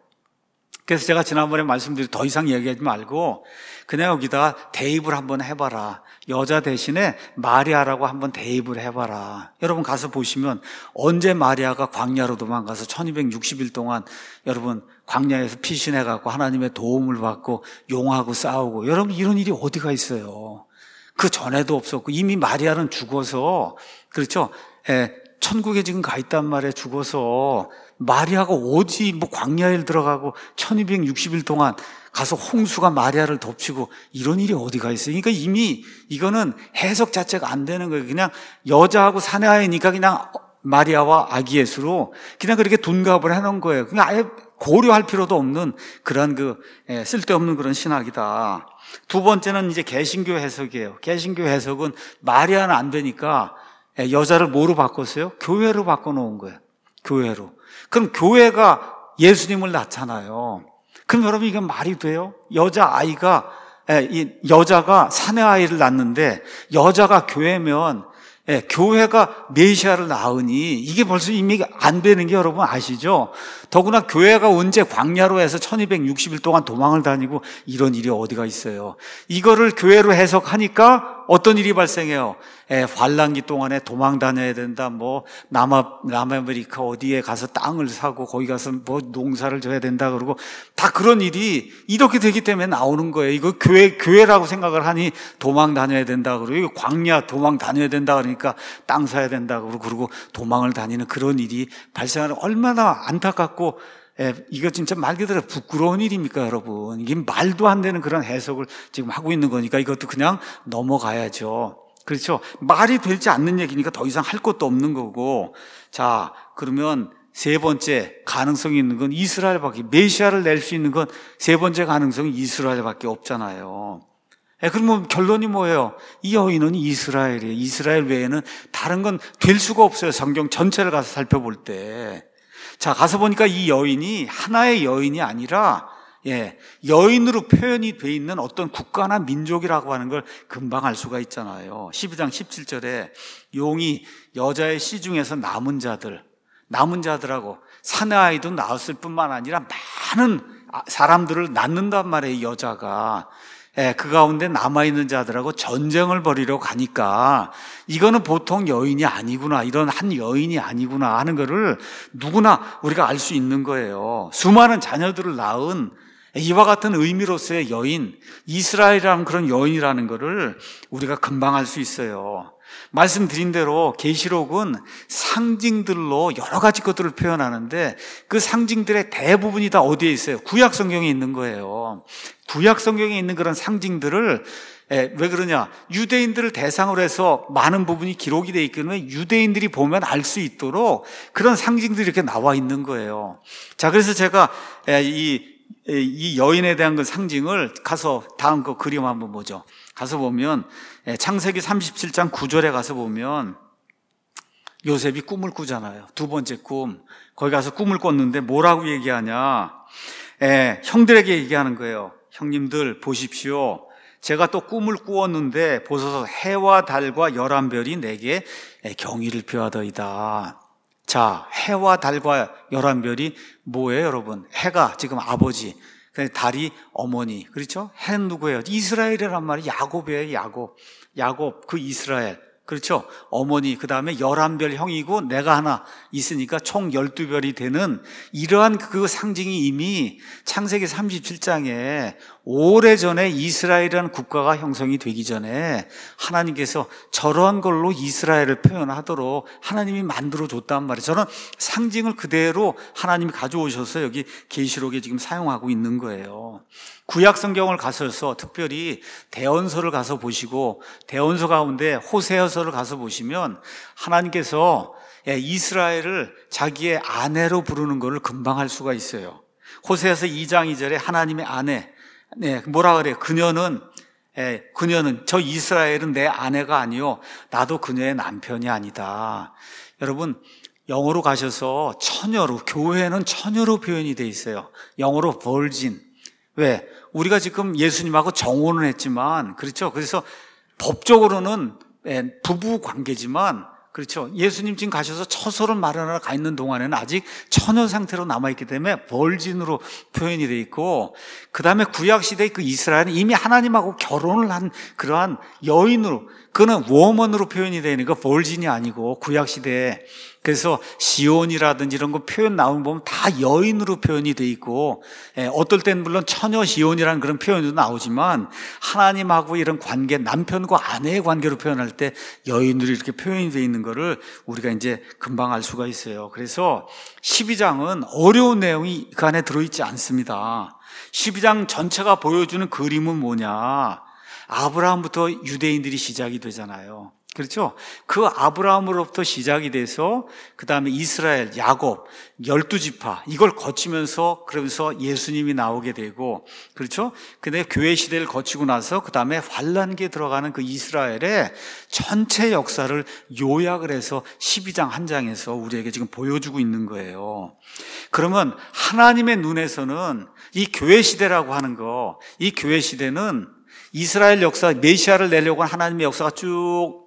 그래서 제가 지난번에 말씀드린 더 이상 얘기하지 말고 그냥 여기다 대입을 한번 해봐라. 여자 대신에 마리아라고 한번 대입을 해봐라. 여러분 가서 보시면 언제 마리아가 광야로 도망가서 천이백육십 일 동안 여러분 광야에서 피신해갖고 하나님의 도움을 받고 용하고 싸우고, 여러분 이런 일이 어디가 있어요? 그 전에도 없었고 이미 마리아는 죽어서, 그렇죠? 예, 천국에 지금 가 있단 말이에요. 죽어서. 마리아가 어디 뭐 광야에 들어가고 천이백육십 일 동안 가서 홍수가 마리아를 덮치고 이런 일이 어디가 있어요? 그러니까 이미 이거는 해석 자체가 안 되는 거예요. 그냥 여자하고 사내아이니까 그냥 마리아와 아기 예수로 그냥 그렇게 둔갑을 해놓은 거예요. 그냥 아예 고려할 필요도 없는 그런 그 쓸데없는 그런 신학이다. 두 번째는 이제 개신교 해석이에요. 개신교 해석은 마리아는 안 되니까 여자를 뭐로 바꿨어요? 교회로 바꿔놓은 거예요. 교회로. 그럼 교회가 예수님을 낳잖아요. 그럼 여러분 이게 말이 돼요? 여자아이가, 이 여자가 사내아이를 낳는데 여자가 교회면 예, 교회가 메시아를 낳으니 이게 벌써 이미 안 되는 게 여러분 아시죠? 더구나 교회가 언제 광야로 해서 천이백육십 일 동안 도망을 다니고 이런 일이 어디가 있어요? 이거를 교회로 해석하니까 어떤 일이 발생해요? 예, 환란기 동안에 도망 다녀야 된다. 뭐 남아 남아메리카 어디에 가서 땅을 사고 거기 가서 뭐 농사를 져야 된다. 그러고 다 그런 일이 이렇게 되기 때문에 나오는 거예요. 이거 교회 교회라고 생각을 하니 도망 다녀야 된다. 그러고 이거 광야 도망 다녀야 된다. 그러니까 땅 사야 된다. 그러고 그러고 도망을 다니는 그런 일이 발생하는, 얼마나 안타깝고, 예, 이거 진짜 말 그대로 부끄러운 일입니까, 여러분? 이게 말도 안 되는 그런 해석을 지금 하고 있는 거니까 이것도 그냥 넘어가야죠. 그렇죠? 말이 되지 않는 얘기니까 더 이상 할 것도 없는 거고. 자, 그러면 세 번째 가능성이 있는 건 이스라엘밖에, 메시아를 낼 수 있는 건 세 번째 가능성이 이스라엘밖에 없잖아요. 예, 그러면 결론이 뭐예요? 이 여인은 이스라엘이에요. 이스라엘 외에는 다른 건 될 수가 없어요. 성경 전체를 가서 살펴볼 때. 자, 가서 보니까 이 여인이 하나의 여인이 아니라, 예, 여인으로 표현이 돼 있는 어떤 국가나 민족이라고 하는 걸 금방 알 수가 있잖아요. 십이 장 십칠 절에 용이 여자의 씨 중에서 남은 자들, 남은 자들하고 사내아이도 낳았을 뿐만 아니라 많은 사람들을 낳는단 말이에요, 여자가. 예, 그 가운데 남아있는 자들하고 전쟁을 벌이러 가니까 이거는 보통 여인이 아니구나, 이런 한 여인이 아니구나 하는 거를 누구나 우리가 알 수 있는 거예요. 수많은 자녀들을 낳은 이와 같은 의미로서의 여인, 이스라엘이라는 그런 여인이라는 거를 우리가 금방 알 수 있어요. 말씀드린 대로 계시록은 상징들로 여러 가지 것들을 표현하는데 그 상징들의 대부분이 다 어디에 있어요? 구약 성경에 있는 거예요. 구약 성경에 있는 그런 상징들을, 왜 그러냐? 유대인들을 대상으로 해서 많은 부분이 기록이 되어 있기 때문에 유대인들이 보면 알 수 있도록 그런 상징들이 이렇게 나와 있는 거예요. 자, 그래서 제가 이, 이 여인에 대한 그 상징을 가서 다음 거 그림 한번 보죠. 가서 보면 창세기 삼십칠 장 구 절에 가서 보면 요셉이 꿈을 꾸잖아요. 두 번째 꿈. 거기 가서 꿈을 꿨는데 뭐라고 얘기하냐? 에, 형들에게 얘기하는 거예요. 형님들 보십시오. 제가 또 꿈을 꾸었는데 보소서 해와 달과 열한 별이 내게 경의를 표하더이다. 자, 해와 달과 열한 별이 뭐예요, 여러분? 해가 지금 아버지, 달이 어머니, 그렇죠? 해는 누구예요? 이스라엘이란 말이 야곱이에요, 야곱. 야곱, 그 이스라엘. 그렇죠? 어머니, 그 다음에 열한 별 형이고 내가 하나 있으니까 총 열두 별이 되는 이러한 그 상징이 이미 창세기 삼십칠 장에 오래전에 이스라엘이라는 국가가 형성이 되기 전에 하나님께서 저러한 걸로 이스라엘을 표현하도록 하나님이 만들어줬단 말이에요. 저는 상징을 그대로 하나님이 가져오셔서 여기 계시록에 지금 사용하고 있는 거예요. 구약 성경을 가셔서 특별히 대언서를 가서 보시고 대언서 가운데 호세아서를 가서 보시면 하나님께서 이스라엘을 자기의 아내로 부르는 것을 금방 알 수가 있어요. 호세아서 이 장 이 절에 하나님의 아내, 네, 뭐라 그래요? 그녀는, 예, 그녀는, 저 이스라엘은 내 아내가 아니요, 나도 그녀의 남편이 아니다. 여러분, 영어로 가셔서 처녀로, 교회는 처녀로 표현이 돼 있어요. 영어로 virgin. 왜? 우리가 지금 예수님하고 정혼을 했지만, 그렇죠? 그래서 법적으로는 부부 관계지만, 그렇죠? 예수님 지금 가셔서 처소를 마련하러 가 있는 동안에는 아직 처녀 상태로 남아있기 때문에 벌진으로 표현이 돼 있고, 그 다음에 구약시대의 그 이스라엘은 이미 하나님하고 결혼을 한 그러한 여인으로, 그는 워먼으로 표현이 되니까 벌진이 아니고 구약시대에. 그래서 시온이라든지 이런 거 표현 나오면 보면 다 여인으로 표현이 돼 있고, 예, 어떨 때는 물론 처녀 시온이라는 그런 표현도 나오지만 하나님하고 이런 관계, 남편과 아내의 관계로 표현할 때 여인으로 이렇게 표현이 돼 있는 거를 우리가 이제 금방 알 수가 있어요. 그래서 십이 장은 어려운 내용이 그 안에 들어있지 않습니다. 십이 장 전체가 보여주는 그림은 뭐냐? 아브라함부터 유대인들이 시작이 되잖아요. 그렇죠? 그 아브라함으로부터 시작이 돼서 그 다음에 이스라엘, 야곱, 열두 지파 이걸 거치면서 그러면서 예수님이 나오게 되고, 그렇죠? 근데 교회 시대를 거치고 나서 그 다음에 환란기에 들어가는 그 이스라엘의 전체 역사를 요약을 해서 십이 장 한 장에서 우리에게 지금 보여주고 있는 거예요. 그러면 하나님의 눈에서는 이 교회 시대라고 하는 거, 이 교회 시대는 이스라엘 역사, 메시아를 내려고 한 하나님의 역사가 쭉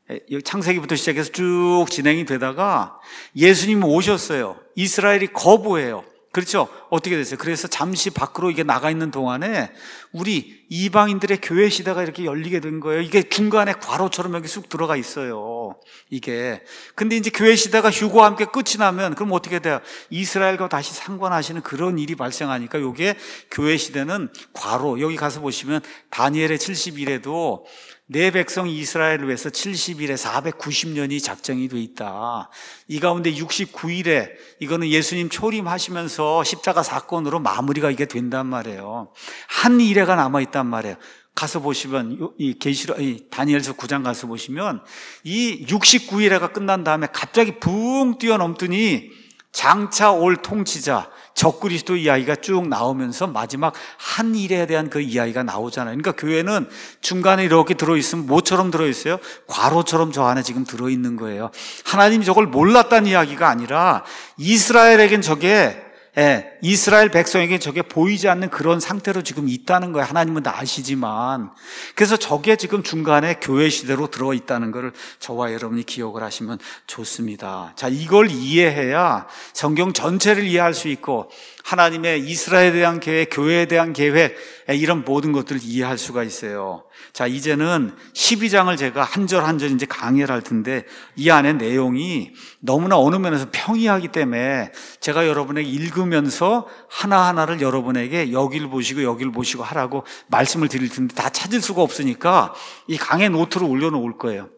창세기부터 시작해서 쭉 진행이 되다가 예수님이 오셨어요. 이스라엘이 거부해요. 그렇죠? 어떻게 됐어요? 그래서 잠시 밖으로 이게 나가 있는 동안에 우리 이방인들의 교회 시대가 이렇게 열리게 된 거예요. 이게 중간에 괄호처럼 여기 쑥 들어가 있어요. 이게. 근데 이제 교회 시대가 휴거와 함께 끝이 나면 그럼 어떻게 돼요? 이스라엘과 다시 상관하시는 그런 일이 발생하니까 요게 교회 시대는 괄호. 여기 가서 보시면 다니엘의 칠십 일에도 내 백성 이스라엘을 위해서 칠십 일에 사백구십 년이 작정이 돼 있다. 이 가운데 육십구 일에 이거는 예수님 초림하시면서 십자가 사건으로 마무리가 이게 된단 말이에요. 한 일회가 남아 있단 말이에요. 가서 보시면 이 계시록 이 다니엘서 구 장 가서 보시면 이 육십구 일회가 끝난 다음에 갑자기 붕 뛰어넘더니 장차 올 통치자 적그리스도 이야기가 쭉 나오면서 마지막 한 일에 대한 그 이야기가 나오잖아요. 그러니까 교회는 중간에 이렇게 들어있으면 뭐처럼 들어있어요? 괄호처럼 저 안에 지금 들어있는 거예요. 하나님이 저걸 몰랐다는 이야기가 아니라 이스라엘에겐 저게 예, 이스라엘 백성에게 저게 보이지 않는 그런 상태로 지금 있다는 거예요. 하나님은 다 아시지만. 그래서 저게 지금 중간에 교회 시대로 들어있다는 것을 저와 여러분이 기억을 하시면 좋습니다. 자, 이걸 이해해야 성경 전체를 이해할 수 있고 하나님의 이스라엘에 대한 계획, 교회에 대한 계획, 이런 모든 것들을 이해할 수가 있어요. 자, 이제는 십이 장을 제가 한 절 한 절 이제 강의를 할 텐데 이 안에 내용이 너무나 어느 면에서 평이하기 때문에 제가 여러분에게 읽으면서 하나하나를 여러분에게 여기를 보시고 여기를 보시고 하라고 말씀을 드릴 텐데 다 찾을 수가 없으니까 이 강의 노트를 올려놓을 거예요.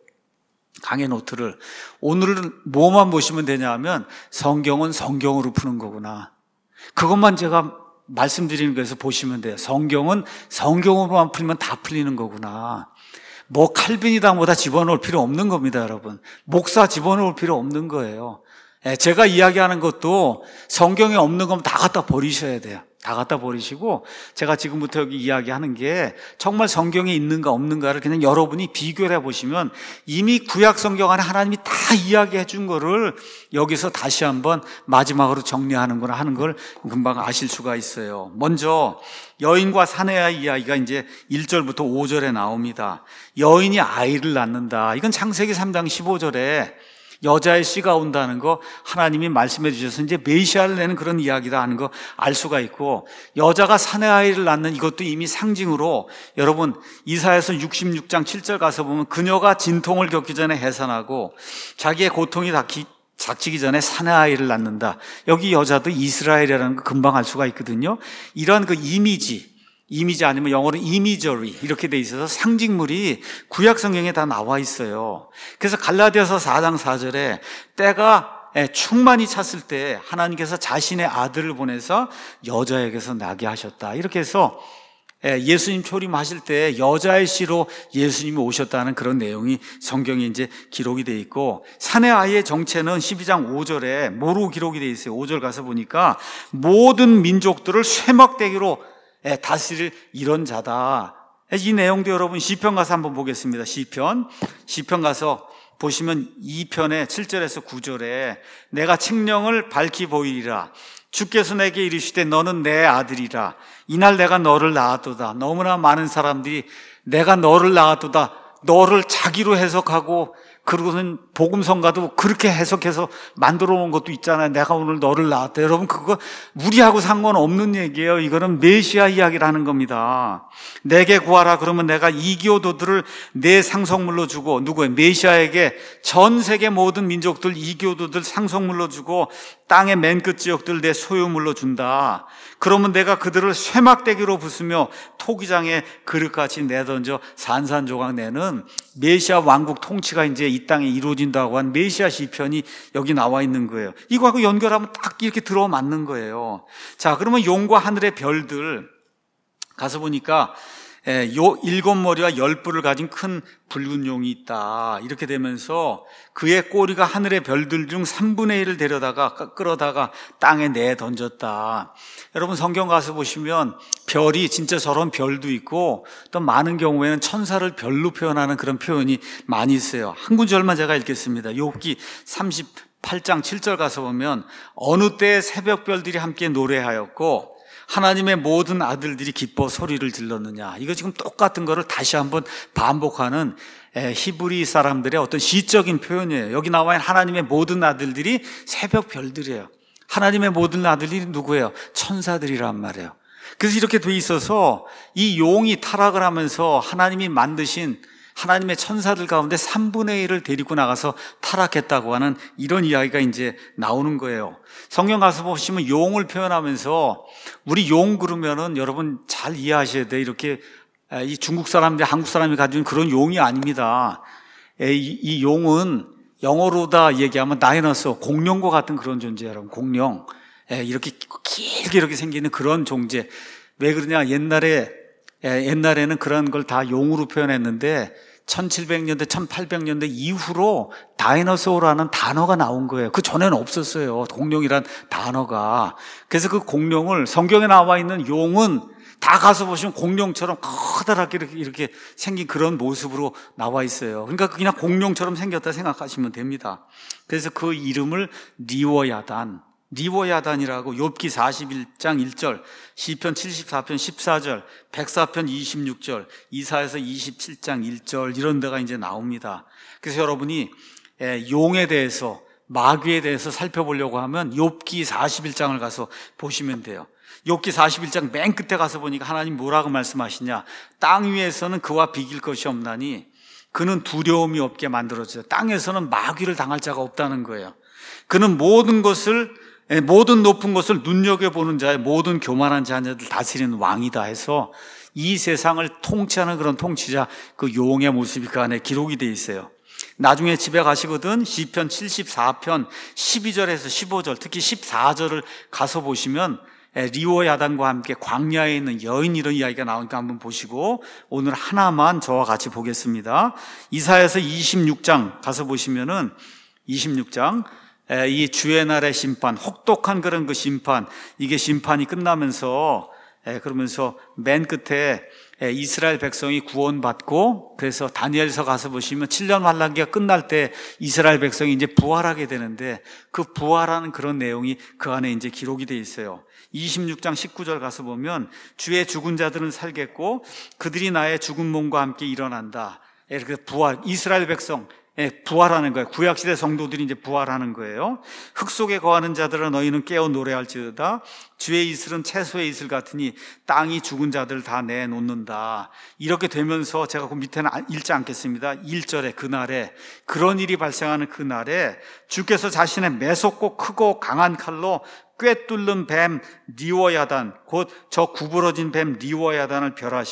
강의 노트를. 오늘은 뭐만 보시면 되냐 하면 성경은 성경으로 푸는 거구나. 그것만 제가 말씀드리는 거에서 보시면 돼요. 성경은 성경으로만 풀면 다 풀리는 거구나. 뭐 칼빈이다보다 집어넣을 필요 없는 겁니다, 여러분. 목사 집어넣을 필요 없는 거예요. 제가 이야기하는 것도 성경에 없는 거면 다 갖다 버리셔야 돼요. 다 갖다 버리시고 제가 지금부터 여기 이야기하는 게 정말 성경에 있는가 없는가를 그냥 여러분이 비교를 해보시면 이미 구약 성경 안에 하나님이 다 이야기해 준 거를 여기서 다시 한번 마지막으로 정리하는구나 하는 걸 금방 아실 수가 있어요. 먼저 여인과 사내의 이야기가 이제 일 절부터 오 절에 나옵니다. 여인이 아이를 낳는다. 이건 창세기 삼 장 십오 절에 여자의 씨가 온다는 거 하나님이 말씀해 주셔서 이제 메시아를 내는 그런 이야기다 하는 거 알 수가 있고, 여자가 사내 아이를 낳는 이것도 이미 상징으로 여러분 이사야서 육십육 장 칠 절 가서 보면 그녀가 진통을 겪기 전에 해산하고 자기의 고통이 닥치, 닥치기 전에 사내 아이를 낳는다. 여기 여자도 이스라엘이라는 거 금방 알 수가 있거든요. 이런 그 이미지 이미지 아니면 영어로 이미저리 이렇게 돼 있어서 상징물이 구약 성경에 다 나와 있어요. 그래서 갈라디아서 사 장 사 절에 때가 충만히 찼을 때 하나님께서 자신의 아들을 보내서 여자에게서 나게 하셨다. 이렇게 해서 예수님 초림하실 때 여자의 씨로 예수님이 오셨다는 그런 내용이 성경에 이제 기록이 돼 있고, 사내 아이의 정체는 십이 장 오 절에 뭐로 기록이 돼 있어요? 오 절 가서 보니까 모든 민족들을 쇠막대기로 다스릴 이런 자다. 이 내용도 여러분 시편 가서 한번 보겠습니다. 시편 시편 가서 보시면 이 편의 칠 절에서 구 절에 내가 칙령을 밝히 보이리라. 주께서 내게 이르시되 너는 내 아들이라. 이날 내가 너를 낳았도다. 너무나 많은 사람들이 내가 너를 낳았도다, 너를 자기로 해석하고, 그러고는 복음성가도 그렇게 해석해서 만들어 놓은 것도 있잖아요. 내가 오늘 너를 낳았다. 여러분, 그거 우리하고 상관없는 얘기예요. 이거는 메시아 이야기라는 겁니다. 내게 구하라 그러면 내가 이교도들을 내 상속물로 주고, 누구예요? 메시아에게 전 세계 모든 민족들 이교도들 상속물로 주고, 땅의 맨 끝 지역들 내 소유물로 준다. 그러면 내가 그들을 쇠막대기로 부수며 토기장에 그릇같이 내던져 산산조각 내는 메시아 왕국 통치가 이제 이 땅에 이루어진다고 한 메시아 시편이 여기 나와 있는 거예요. 이거하고 연결하면 딱 이렇게 들어맞는 거예요. 자, 그러면 용과 하늘의 별들 가서 보니까 요 일곱 머리와 열 뿔을 가진 큰 붉은 용이 있다. 이렇게 되면서 그의 꼬리가 하늘의 별들 중 삼분의 일을 데려다가 끌어다가 땅에 내 던졌다. 여러분, 성경 가서 보시면 별이 진짜 저런 별도 있고, 또 많은 경우에는 천사를 별로 표현하는 그런 표현이 많이 있어요. 한 구절만 제가 읽겠습니다. 욥기 삼십팔 장 칠 절 가서 보면 어느 때에 새벽별들이 함께 노래하였고 하나님의 모든 아들들이 기뻐 소리를 질렀느냐. 이거 지금 똑같은 거를 다시 한번 반복하는 히브리 사람들의 어떤 시적인 표현이에요. 여기 나와 있는 하나님의 모든 아들들이 새벽 별들이에요. 하나님의 모든 아들들이 누구예요? 천사들이란 말이에요. 그래서 이렇게 돼 있어서 이 용이 타락을 하면서 하나님이 만드신 하나님의 천사들 가운데 삼분의 일을 데리고 나가서 타락했다고 하는 이런 이야기가 이제 나오는 거예요. 성경 가서 보시면 용을 표현하면서, 우리 용 그러면은 여러분 잘 이해하셔야 돼요. 이렇게 이 중국 사람들, 한국 사람이 가진 그런 용이 아닙니다. 이, 이 용은 영어로다 얘기하면 다이너소, 공룡과 같은 그런 존재예요. 여러분, 공룡. 이렇게 길게 이렇게 생기는 그런 존재. 왜 그러냐? 옛날에 옛날에는 그런 걸 다 용으로 표현했는데 천칠백 년대, 천팔백 년대 이후로 다이너소어라는 단어가 나온 거예요. 그 전에는 없었어요. 공룡이란 단어가. 그래서 그 공룡을, 성경에 나와 있는 용은 다 가서 보시면 공룡처럼 커다랗게 이렇게, 이렇게 생긴 그런 모습으로 나와 있어요. 그러니까 그냥 공룡처럼 생겼다 생각하시면 됩니다. 그래서 그 이름을 리워야단, 리워야단이라고 욥기 사십일 장 일 절, 시편 칠십사 편 십사 절, 백사 편 이십육 절, 이사야서 이십칠 장 일 절 이런 데가 이제 나옵니다. 그래서 여러분이 용에 대해서, 마귀에 대해서 살펴보려고 하면 욥기 사십일 장을 가서 보시면 돼요. 욥기 사십일 장 맨 끝에 가서 보니까 하나님 뭐라고 말씀하시냐? 땅 위에서는 그와 비길 것이 없나니 그는 두려움이 없게 만들어져요. 땅에서는 마귀를 당할 자가 없다는 거예요. 그는 모든 것을, 모든 높은 것을 눈여겨보는 자의 모든 교만한 자녀들 다스리는 왕이다 해서 이 세상을 통치하는 그런 통치자, 그 용의 모습이 그 안에 기록이 되어 있어요. 나중에 집에 가시거든 시편 칠십사 편 십이 절에서 십오 절, 특히 십사 절을 가서 보시면 리워야단과 함께 광야에 있는 여인 이런 이야기가 나오니까 한번 보시고, 오늘 하나만 저와 같이 보겠습니다. 이사야서 이십육 장 가서 보시면은 이십육 장 이 주의 날의 심판, 혹독한 그런 그 심판, 이게 심판이 끝나면서 그러면서 맨 끝에 이스라엘 백성이 구원받고, 그래서 다니엘서 가서 보시면 칠 년 환란기가 끝날 때 이스라엘 백성이 이제 부활하게 되는데, 그 부활하는 그런 내용이 그 안에 이제 기록이 되어 있어요. 이십육 장 십구 절 가서 보면 주의 죽은 자들은 살겠고 그들이 나의 죽은 몸과 함께 일어난다. 이렇게 부활, 이스라엘 백성 부활하는 거예요. 구약시대 성도들이 이제 부활하는 거예요. 흙 속에 거하는 자들아 너희는 깨어 노래할지어다. 주의 이슬은 채소의 이슬 같으니 땅이 죽은 자들 다 내놓는다. 이렇게 되면서 제가 그 밑에는 읽지 않겠습니다. 일 절에 그날에, 그런 일이 발생하는 그날에 주께서 자신의 매섭고 크고 강한 칼로 꿰뚫는 뱀 리워야단, 곧 저 구부러진 뱀 리워야단을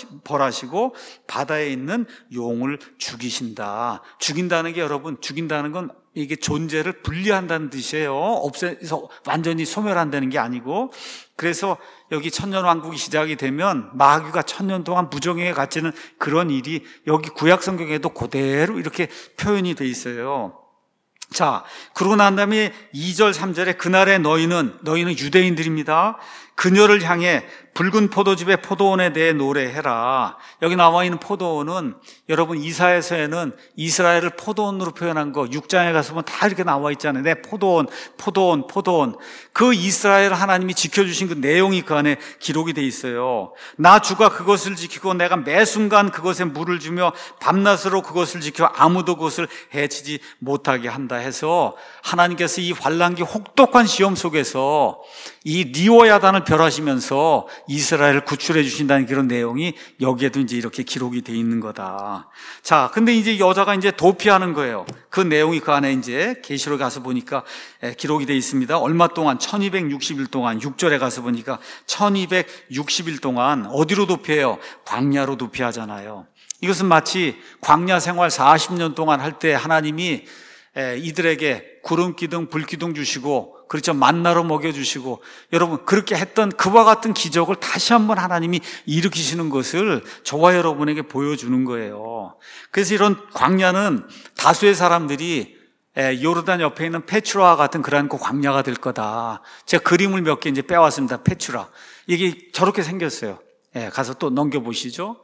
벌하시고 바다에 있는 용을 죽이신다. 죽인다는 게, 여러분, 죽인다는 건 이게 존재를 분리한다는 뜻이에요. 없애서 완전히 소멸한다는 게 아니고, 그래서 여기 천년왕국이 시작이 되면 마귀가 천년 동안 무정행에 갇히는 그런 일이 여기 구약 성경에도 그대로 이렇게 표현이 돼 있어요. 자, 그러고 난 다음에 이 절 삼 절에 그날에 너희는, 너희는 유대인들입니다. 그녀를 향해 붉은 포도즙의 포도원에 대해 노래해라. 여기 나와 있는 포도원은 여러분 이사야서에는 이스라엘을 포도원으로 표현한 거 육 장에 가서 보면 다 이렇게 나와 있잖아요. 네, 포도원, 포도원, 포도원. 그 이스라엘 하나님이 지켜주신 그 내용이 그 안에 기록이 돼 있어요. 나 주가 그것을 지키고 내가 매 순간 그것에 물을 주며 밤낮으로 그것을 지켜 아무도 그것을 해치지 못하게 한다 해서 하나님께서 이 환란기 혹독한 시험 속에서 이 리오야단을 멸하시면서 이스라엘을 구출해 주신다는 그런 내용이 여기에도 이제 이렇게 기록이 돼 있는 거다. 자, 근데 이제 여자가 이제 도피하는 거예요. 그 내용이 그 안에 이제 계시록에 가서 보니까 기록이 돼 있습니다. 얼마 동안 천이백육십 일 동안 육 절에 가서 보니까 천이백육십 일 동안 어디로 도피해요? 광야로 도피하잖아요. 이것은 마치 광야 생활 사십 년 동안 할 때 하나님이 이들에게 구름기둥, 불기둥 주시고 그렇죠. 만나로 먹여주시고 여러분 그렇게 했던 그와 같은 기적을 다시 한번 하나님이 일으키시는 것을 저와 여러분에게 보여주는 거예요. 그래서 이런 광야는 다수의 사람들이 요르단 옆에 있는 페추라와 같은 그러한 그 광야가 될 거다. 제가 그림을 몇 개 이제 빼왔습니다. 페추라. 이게 저렇게 생겼어요. 예, 가서 또 넘겨보시죠.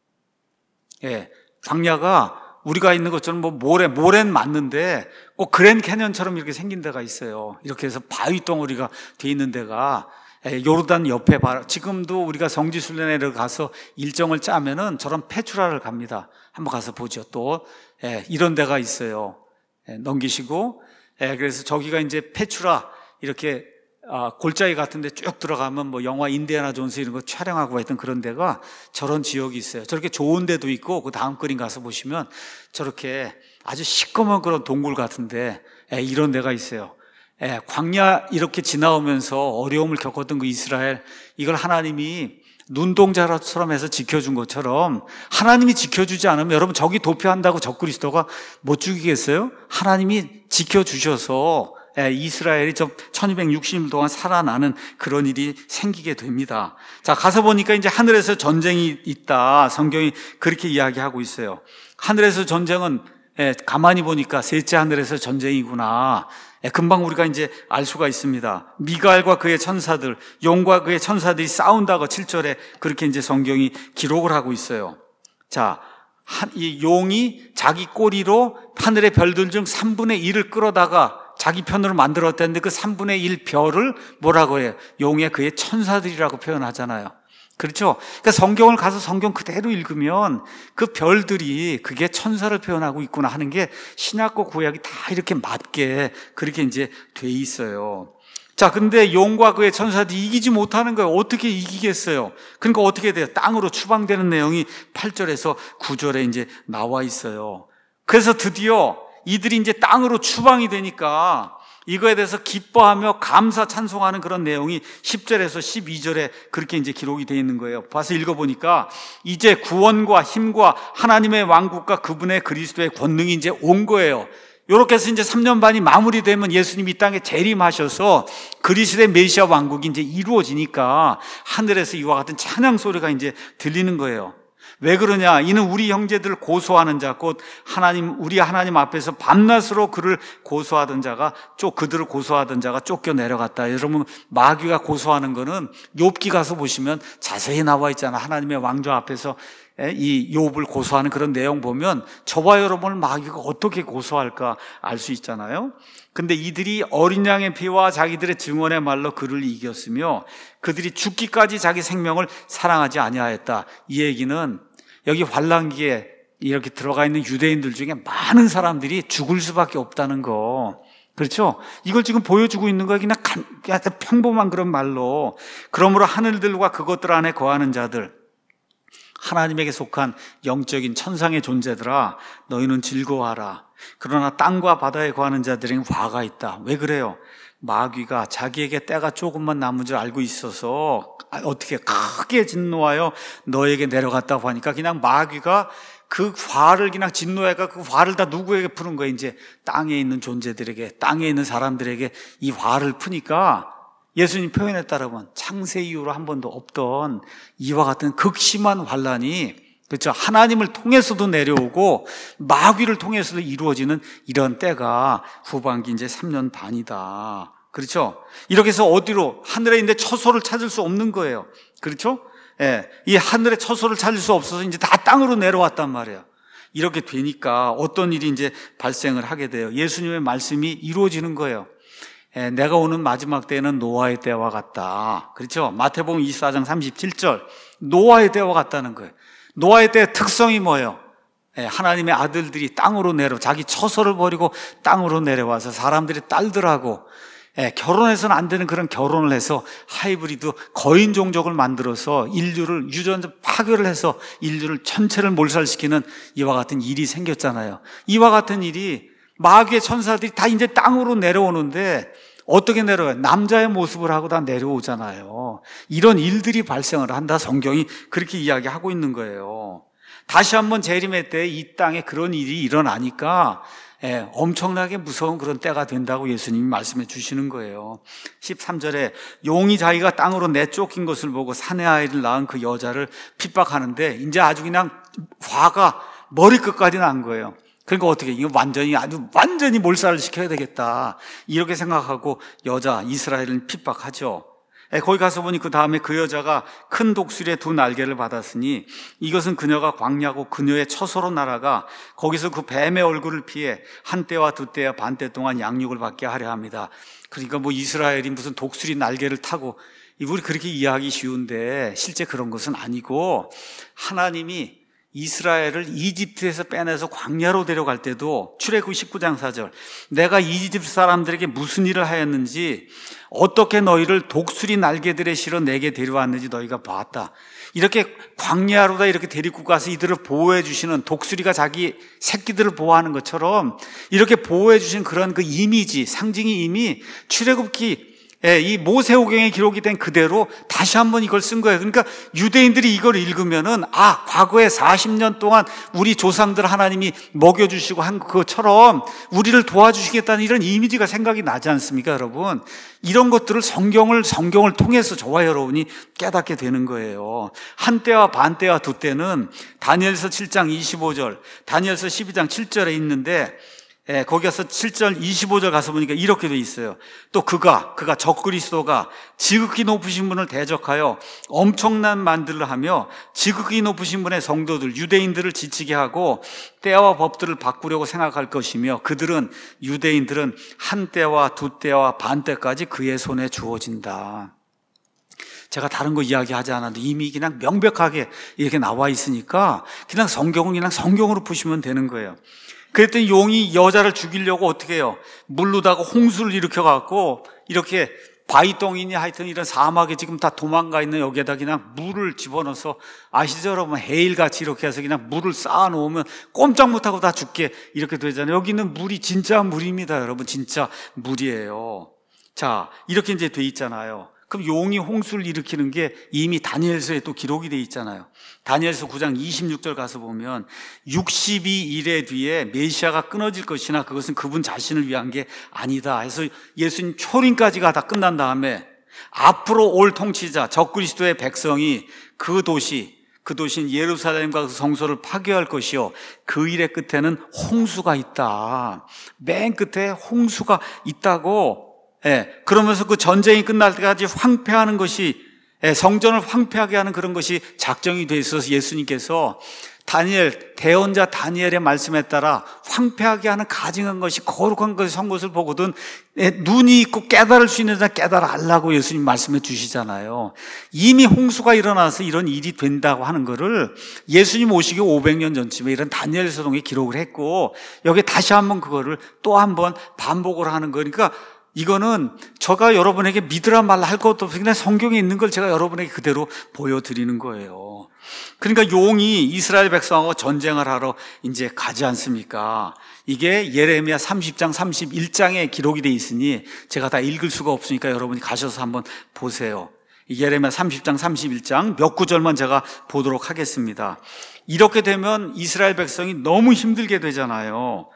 예, 광야가 우리가 있는 것처럼 뭐 모래, 모래는 맞는데 꼭 그랜 캐년처럼 이렇게 생긴 데가 있어요. 이렇게 해서 바위 덩어리가 돼 있는 데가 요르단 옆에 바로 지금도 우리가 성지순례를 가서 일정을 짜면은 저런 페추라를 갑니다. 한번 가서 보죠. 또 예, 이런 데가 있어요. 예, 넘기시고 예, 그래서 저기가 이제 페추라 이렇게 아, 골짜기 같은 데 쭉 들어가면 뭐 영화 인디애나 존스 이런 거 촬영하고 했던 그런 데가 저런 지역이 있어요. 저렇게 좋은 데도 있고 그 다음 그림 가서 보시면 저렇게 아주 시꺼먼 그런 동굴 같은데 예, 이런 데가 있어요. 예, 광야 이렇게 지나오면서 어려움을 겪었던 그 이스라엘 이걸 하나님이 눈동자처럼 해서 지켜준 것처럼 하나님이 지켜주지 않으면 여러분 저기 도피한다고 적그리스도가 못 죽이겠어요? 하나님이 지켜주셔서 이스라엘이 저 천이백육십 일 동안 살아나는 그런 일이 생기게 됩니다. 자, 가서 보니까 이제 하늘에서 전쟁이 있다. 성경이 그렇게 이야기하고 있어요. 하늘에서 전쟁은 가만히 보니까 셋째 하늘에서 전쟁이구나. 금방 우리가 이제 알 수가 있습니다. 미가엘과 그의 천사들, 용과 그의 천사들이 싸운다고 칠 절에 그렇게 이제 성경이 기록을 하고 있어요. 자, 이 용이 자기 꼬리로 하늘의 별들 중 삼분의 일을 끌어다가 자기 편으로 만들었다는데 그 삼분의 일 별을 뭐라고 해요? 용의 그의 천사들이라고 표현하잖아요. 그렇죠? 그러니까 성경을 가서 성경 그대로 읽으면 그 별들이 그게 천사를 표현하고 있구나 하는 게 신약과 구약이 다 이렇게 맞게 그렇게 이제 돼 있어요. 자, 근데 용과 그의 천사들이 이기지 못하는 거예요. 어떻게 이기겠어요? 그러니까 어떻게 돼요? 땅으로 추방되는 내용이 팔 절에서 구 절에 이제 나와 있어요. 그래서 드디어 이들이 이제 땅으로 추방이 되니까 이거에 대해서 기뻐하며 감사 찬송하는 그런 내용이 십 절에서 십이 절에 그렇게 이제 기록이 되어 있는 거예요. 봐서 읽어보니까 이제 구원과 힘과 하나님의 왕국과 그분의 그리스도의 권능이 이제 온 거예요. 이렇게 해서 이제 삼 년 반이 마무리되면 예수님이 이 땅에 재림하셔서 그리스도의 메시아 왕국이 이제 이루어지니까 하늘에서 이와 같은 찬양 소리가 이제 들리는 거예요. 왜 그러냐? 이는 우리 형제들을 고소하는 자, 곧 하나님, 우리 하나님 앞에서 밤낮으로 그를 고소하던 자가, 쫓, 그들을 고소하던 자가 쫓겨 내려갔다. 여러분, 마귀가 고소하는 거는 욥기 가서 보시면 자세히 나와 있잖아. 하나님의 왕좌 앞에서 이 욥을 고소하는 그런 내용 보면 저와 여러분을 마귀가 어떻게 고소할까 알 수 있잖아요. 근데 이들이 어린 양의 피와 자기들의 증언의 말로 그를 이겼으며 그들이 죽기까지 자기 생명을 사랑하지 아니하였다. 이 얘기는 여기 환란기에 이렇게 들어가 있는 유대인들 중에 많은 사람들이 죽을 수밖에 없다는 거. 그렇죠? 이걸 지금 보여주고 있는 거야. 그냥 평범한 그런 말로. 그러므로 하늘들과 그것들 안에 거하는 자들, 하나님에게 속한 영적인 천상의 존재들아, 너희는 즐거워하라. 그러나 땅과 바다에 거하는 자들에게는 화가 있다. 왜 그래요? 마귀가 자기에게 때가 조금만 남은 줄 알고 있어서 어떻게 크게 진노하여 너에게 내려갔다고 하니까 그냥 마귀가 그 화를 그냥 진노해가 그 화를 다 누구에게 푸는 거예요? 이제 땅에 있는 존재들에게, 땅에 있는 사람들에게 이 화를 푸니까 예수님 표현에 따르면 창세 이후로 한 번도 없던 이와 같은 극심한 환란이, 그렇죠, 하나님을 통해서도 내려오고 마귀를 통해서도 이루어지는 이런 때가 후반기 이제 삼 년 반이다. 그렇죠? 이렇게 해서 어디로? 하늘에 있는데 처소를 찾을 수 없는 거예요. 그렇죠? 예, 이 하늘에 처소를 찾을 수 없어서 이제 다 땅으로 내려왔단 말이에요. 이렇게 되니까 어떤 일이 이제 발생을 하게 돼요. 예수님의 말씀이 이루어지는 거예요. 예, 내가 오는 마지막 때는 노아의 때와 같다. 그렇죠? 마태복음 이십사 장 삼십칠 절. 노아의 때와 같다는 거예요. 노아의 때의 특성이 뭐예요? 예, 하나님의 아들들이 땅으로 내려, 자기 처소를 버리고 땅으로 내려와서 사람들이 딸들하고 예, 결혼해서는 안 되는 그런 결혼을 해서 하이브리드 거인 종족을 만들어서 인류를 유전 파괴를 해서 인류를 전체를 몰살시키는 이와 같은 일이 생겼잖아요. 이와 같은 일이 마귀의 천사들이 다 이제 땅으로 내려오는데 어떻게 내려와요? 남자의 모습을 하고 다 내려오잖아요. 이런 일들이 발생을 한다. 성경이 그렇게 이야기하고 있는 거예요. 다시 한번 재림의 때 이 땅에 그런 일이 일어나니까 예, 엄청나게 무서운 그런 때가 된다고 예수님이 말씀해 주시는 거예요. 십삼 절에 용이 자기가 땅으로 내쫓긴 것을 보고 사내 아이를 낳은 그 여자를 핍박하는데 이제 아주 그냥 화가 머리끝까지 난 거예요. 그러니까 어떻게, 이거 완전히 아주 완전히 몰살을 시켜야 되겠다 이렇게 생각하고 여자 이스라엘을 핍박하죠. 거기 가서 보니 그 다음에 그 여자가 큰 독수리의 두 날개를 받았으니 이것은 그녀가 광야고 그녀의 처소로 날아가 거기서 그 뱀의 얼굴을 피해 한때와 두때와 반때 동안 양육을 받게 하려 합니다. 그러니까 뭐 이스라엘이 무슨 독수리 날개를 타고, 우리 그렇게 이해하기 쉬운데 실제 그런 것은 아니고, 하나님이 이스라엘을 이집트에서 빼내서 광야로 데려갈 때도 출애굽 십구 장 사 절, 내가 이집트 사람들에게 무슨 일을 하였는지 어떻게 너희를 독수리 날개들에 실어 내게 데려왔는지 너희가 봤다. 이렇게 광야로다 이렇게 데리고 가서 이들을 보호해 주시는, 독수리가 자기 새끼들을 보호하는 것처럼 이렇게 보호해 주신 그런 그 이미지, 상징이 이미 출애굽기 이 모세오경에 기록이 된 그대로 다시 한번 이걸 쓴 거예요. 그러니까 유대인들이 이걸 읽으면은, 아, 과거에 사십 년 동안 우리 조상들 하나님이 먹여주시고 한 것처럼 우리를 도와주시겠다는 이런 이미지가 생각이 나지 않습니까, 여러분? 이런 것들을 성경을, 성경을 통해서 저와 여러분이 깨닫게 되는 거예요. 한때와 반때와 두때는 다니엘서 칠 장 이십오 절, 다니엘서 십이 장 칠 절에 있는데, 예, 거기 가서 칠 절 이십오 절 가서 보니까 이렇게 돼 있어요. 또 그가, 그가 적그리스도가 지극히 높으신 분을 대적하여 엄청난 만들을 하며 지극히 높으신 분의 성도들, 유대인들을 지치게 하고 때와 법들을 바꾸려고 생각할 것이며, 그들은, 유대인들은 한 때와 두 때와 반 때까지 그의 손에 주어진다. 제가 다른 거 이야기하지 않아도 이미 그냥 명백하게 이렇게 나와 있으니까 그냥 성경은 그냥 성경으로 푸시면 되는 거예요. 그랬더니 용이 여자를 죽이려고 어떻게 해요? 물르다가 홍수를 일으켜갖고 이렇게 바위덩이니 하여튼 이런 사막에 지금 다 도망가 있는 여기에다 그냥 물을 집어넣어서, 아시죠 여러분? 해일같이 이렇게 해서 그냥 물을 쌓아놓으면 꼼짝 못하고 다 죽게 이렇게 되잖아요. 여기는 물이 진짜 물입니다, 여러분. 진짜 물이에요. 자, 이렇게 이제 돼 있잖아요. 그럼 용이 홍수를 일으키는 게 이미 다니엘서에 또 기록이 돼 있잖아요. 다니엘서 구 장 이십육 절 가서 보면 육십이 일의 뒤에 메시아가 끊어질 것이나 그것은 그분 자신을 위한 게 아니다 해서 예수님 초림까지가 다 끝난 다음에 앞으로 올 통치자 적그리스도의 백성이 그 도시, 그 도시인 예루살렘과 그 성소를 파괴할 것이요 그 일의 끝에는 홍수가 있다. 맨 끝에 홍수가 있다고. 예, 그러면서 그 전쟁이 끝날 때까지 황폐하는 것이, 예, 성전을 황폐하게 하는 그런 것이 작정이 돼 있어서 예수님께서 다니엘, 대언자 다니엘의 말씀에 따라 황폐하게 하는 가증한 것이 거룩한 것이 선 것을 보거든, 예, 눈이 있고 깨달을 수 있는 자 깨달아 알라고 예수님 말씀해 주시잖아요. 이미 홍수가 일어나서 이런 일이 된다고 하는 거를 예수님 오시기 오백 년 전쯤에 이런 다니엘 서동에 기록을 했고, 여기 다시 한번 그거를 또 한번 반복을 하는 거니까, 이거는 제가 여러분에게 믿으라 말라 할 것도 없이 그냥 성경에 있는 걸 제가 여러분에게 그대로 보여드리는 거예요. 그러니까 용이 이스라엘 백성하고 전쟁을 하러 이제 가지 않습니까? 이게 예레미야 삼십 장 삼십일 장에 기록이 돼 있으니 제가 다 읽을 수가 없으니까 여러분이 가셔서 한번 보세요. 예레미야 삼십 장 삼십일 장 몇 구절만 제가 보도록 하겠습니다. 이렇게 되면 이스라엘 백성이 너무 힘들게 되잖아요.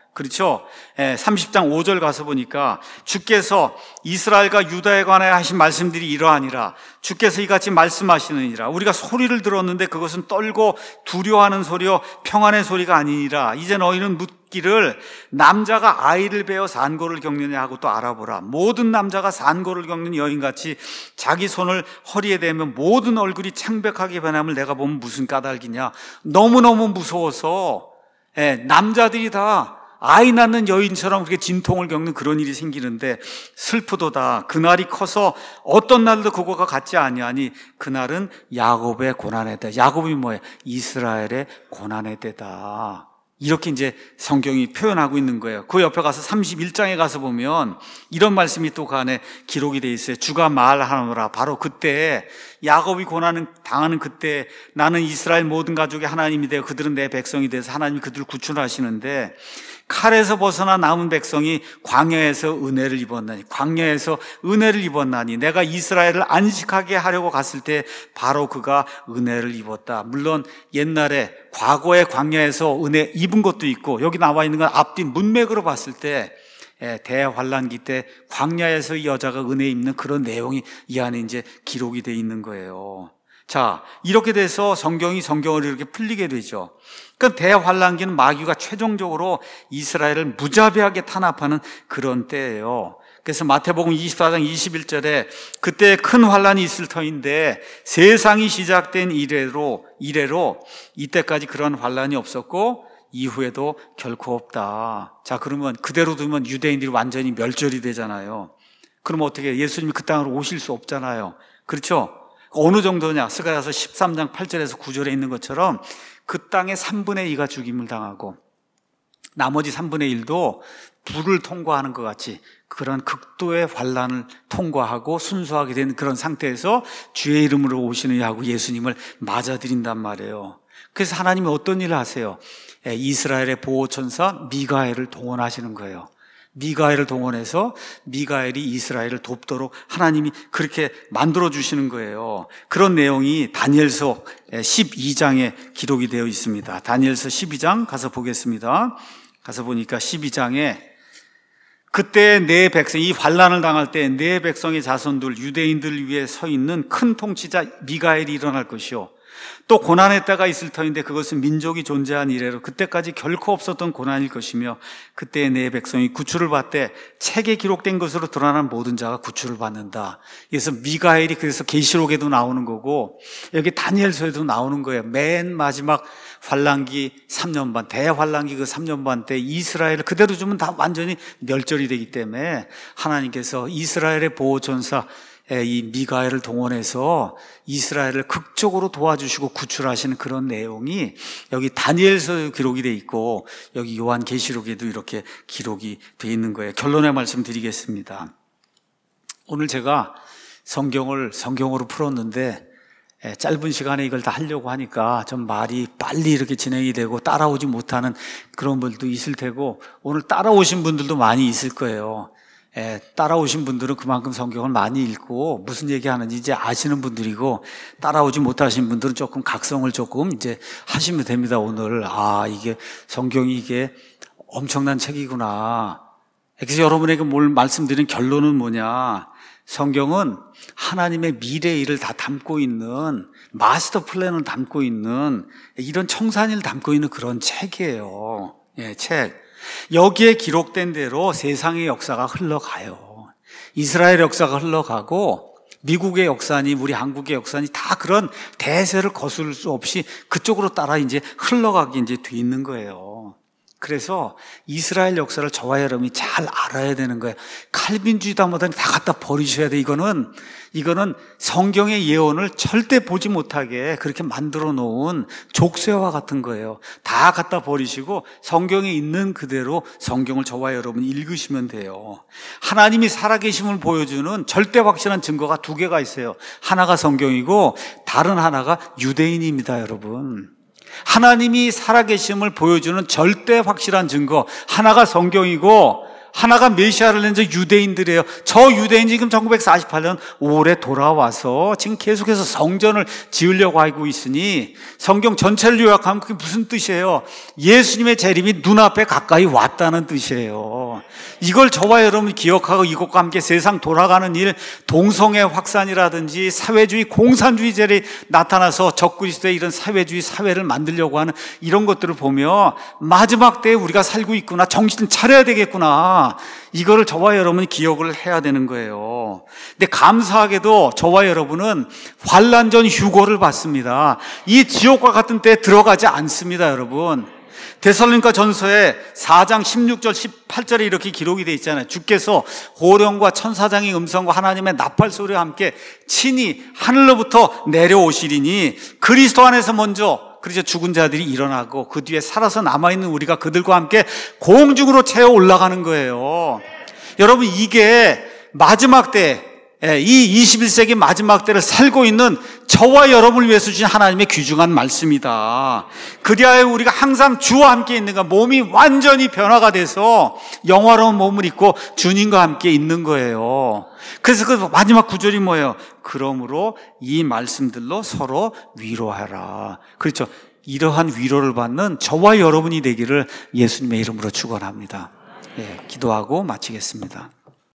그렇죠? 삼십 장 오 절 가서 보니까 주께서 이스라엘과 유다에 관하여 하신 말씀들이 이러하니라. 주께서 이같이 말씀하시느니라. 우리가 소리를 들었는데 그것은 떨고 두려워하는 소리요 평안의 소리가 아니니라. 이제 너희는 묻기를 남자가 아이를 베어 산고를 겪느냐 하고 또 알아보라. 모든 남자가 산고를 겪는 여인같이 자기 손을 허리에 대면 모든 얼굴이 창백하게 변함을 내가 보면 무슨 까닭이냐. 너무너무 무서워서 남자들이 다 아이 낳는 여인처럼 그렇게 진통을 겪는 그런 일이 생기는데 슬프도다. 그날이 커서 어떤 날도 그거가 같지 아니하니 그날은 야곱의 고난의 때. 야곱이 뭐예요? 이스라엘의 고난의 때다. 이렇게 이제 성경이 표현하고 있는 거예요. 그 옆에 가서 삼십일 장에 가서 보면 이런 말씀이 또 그 안에 기록이 돼 있어요. 주가 말하노라. 바로 그때 야곱이 고난을 당하는 그때 나는 이스라엘 모든 가족의 하나님이 되어 그들은 내 백성이 돼서 하나님이 그들을 구출하시는데 칼에서 벗어나 남은 백성이 광야에서 은혜를 입었나니 광야에서 은혜를 입었나니 내가 이스라엘을 안식하게 하려고 갔을 때 바로 그가 은혜를 입었다. 물론 옛날에 과거의 광야에서 은혜 입은 것도 있고 여기 나와 있는 건 앞뒤 문맥으로 봤을 때 대환란기 때 광야에서 이 여자가 은혜 입는 그런 내용이 이 안에 이제 기록이 돼 있는 거예요. 자, 이렇게 돼서 성경이 성경으로 이렇게 풀리게 되죠. 그러니까 대환란기는 마귀가 최종적으로 이스라엘을 무자비하게 탄압하는 그런 때예요. 그래서 마태복음 이십사 장 이십일 절에 그때 큰 환란이 있을 터인데 세상이 시작된 이래로 이래로 이때까지 그런 환란이 없었고 이후에도 결코 없다. 자, 그러면 그대로 두면 유대인들이 완전히 멸절이 되잖아요. 그럼 어떻게 예수님이 그 땅으로 오실 수 없잖아요. 그렇죠? 어느 정도냐? 스가랴서 십삼 장 팔 절에서 구 절에 있는 것처럼 그 땅의 삼분의 이가 죽임을 당하고 나머지 삼분의 일도 불을 통과하는 것 같이 그런 극도의 환란을 통과하고 순수하게 된 그런 상태에서 주의 이름으로 오시느냐 하고 예수님을 맞아들인단 말이에요. 그래서 하나님이 어떤 일을 하세요? 이스라엘의 보호천사 미가엘을 동원하시는 거예요. 미가엘을 동원해서 미가엘이 이스라엘을 돕도록 하나님이 그렇게 만들어주시는 거예요. 그런 내용이 다니엘서 십이 장에 기록이 되어 있습니다. 다니엘서 십이 장 가서 보겠습니다. 가서 보니까 십이 장에 그때 내 백성, 이 환란을 당할 때 내 백성의 자손들 유대인들 위에 서 있는 큰 통치자 미가엘이 일어날 것이요 또 고난의 때가 있을 터인데 그것은 민족이 존재한 이래로 그때까지 결코 없었던 고난일 것이며 그때 내 백성이 구출을 받되 책에 기록된 것으로 드러난 모든 자가 구출을 받는다. 그래서 미가엘이 그래서 계시록에도 나오는 거고 여기 다니엘서에도 나오는 거예요. 맨 마지막 환란기 삼 년 반, 대환란기 그 삼 년 반 때 이스라엘을 그대로 주면 다 완전히 멸절이 되기 때문에 하나님께서 이스라엘의 보호천사 이 미가엘을 동원해서 이스라엘을 극적으로 도와주시고 구출하시는 그런 내용이 여기 다니엘서 기록이 돼 있고 여기 요한계시록에도 이렇게 기록이 돼 있는 거예요. 결론의 말씀 드리겠습니다. 오늘 제가 성경을 성경으로 풀었는데 짧은 시간에 이걸 다 하려고 하니까 좀 말이 빨리 이렇게 진행이 되고 따라오지 못하는 그런 분들도 있을 테고 오늘 따라오신 분들도 많이 있을 거예요. 예, 따라오신 분들은 그만큼 성경을 많이 읽고 무슨 얘기하는지 이제 아시는 분들이고 따라오지 못하신 분들은 조금 각성을 조금 이제 하시면 됩니다. 오늘 아 이게 성경이 이게 엄청난 책이구나. 그래서 여러분에게 뭘 말씀드린 결론은 뭐냐? 성경은 하나님의 미래 일을 다 담고 있는 마스터 플랜을 담고 있는 이런 청산일을 담고 있는 그런 책이에요. 예, 책. 여기에 기록된 대로 세상의 역사가 흘러가요. 이스라엘 역사가 흘러가고 미국의 역사니 우리 한국의 역사니 다 그런 대세를 거스를 수 없이 그쪽으로 따라 이제 흘러가게 이제 돼 있는 거예요. 그래서 이스라엘 역사를 저와 여러분이 잘 알아야 되는 거예요. 칼빈주의다 뭐다 다 갖다 버리셔야 돼. 이거는 이거는 성경의 예언을 절대 보지 못하게 그렇게 만들어 놓은 족쇄와 같은 거예요. 다 갖다 버리시고 성경에 있는 그대로 성경을 저와 여러분이 읽으시면 돼요. 하나님이 살아계심을 보여주는 절대 확실한 증거가 두 개가 있어요. 하나가 성경이고 다른 하나가 유대인입니다, 여러분. 하나님이 살아계심을 보여주는 절대 확실한 증거 하나가 성경이고 하나가 메시아를 낸 저 유대인들이에요. 저 유대인이 지금 천구백사십팔 년 오월에 돌아와서 지금 계속해서 성전을 지으려고 하고 있으니 성경 전체를 요약하면 그게 무슨 뜻이에요? 예수님의 재림이 눈앞에 가까이 왔다는 뜻이에요. 이걸 저와 여러분이 기억하고 이것과 함께 세상 돌아가는 일, 동성애 확산이라든지 사회주의 공산주의자들이 나타나서 적그리스도의 이런 사회주의 사회를 만들려고 하는 이런 것들을 보며 마지막 때에 우리가 살고 있구나, 정신 차려야 되겠구나, 이거를 저와 여러분이 기억을 해야 되는 거예요. 근데 감사하게도 저와 여러분은 환난 전 휴거를 받습니다. 이 지옥과 같은 때에 들어가지 않습니다, 여러분. 데살로니가 전서에 사 장 십육 절 십팔 절에 이렇게 기록이 되어 있잖아요. 주께서 호령과 천사장의 음성과 하나님의 나팔 소리와 함께 친히 하늘로부터 내려오시리니 그리스도 안에서 먼저, 그래서 죽은 자들이 일어나고 그 뒤에 살아서 남아있는 우리가 그들과 함께 공중으로 채워 올라가는 거예요. 여러분, 이게 마지막 때, 이 이십일 세기 마지막 때를 살고 있는 저와 여러분을 위해서 주신 하나님의 귀중한 말씀이다. 그리하여 우리가 항상 주와 함께 있는 것, 몸이 완전히 변화가 돼서 영화로운 몸을 입고 주님과 함께 있는 거예요. 그래서 그 마지막 구절이 뭐예요? 그러므로 이 말씀들로 서로 위로하라. 그렇죠. 이러한 위로를 받는 저와 여러분이 되기를 예수님의 이름으로 축원합니다. 예, 기도하고 마치겠습니다.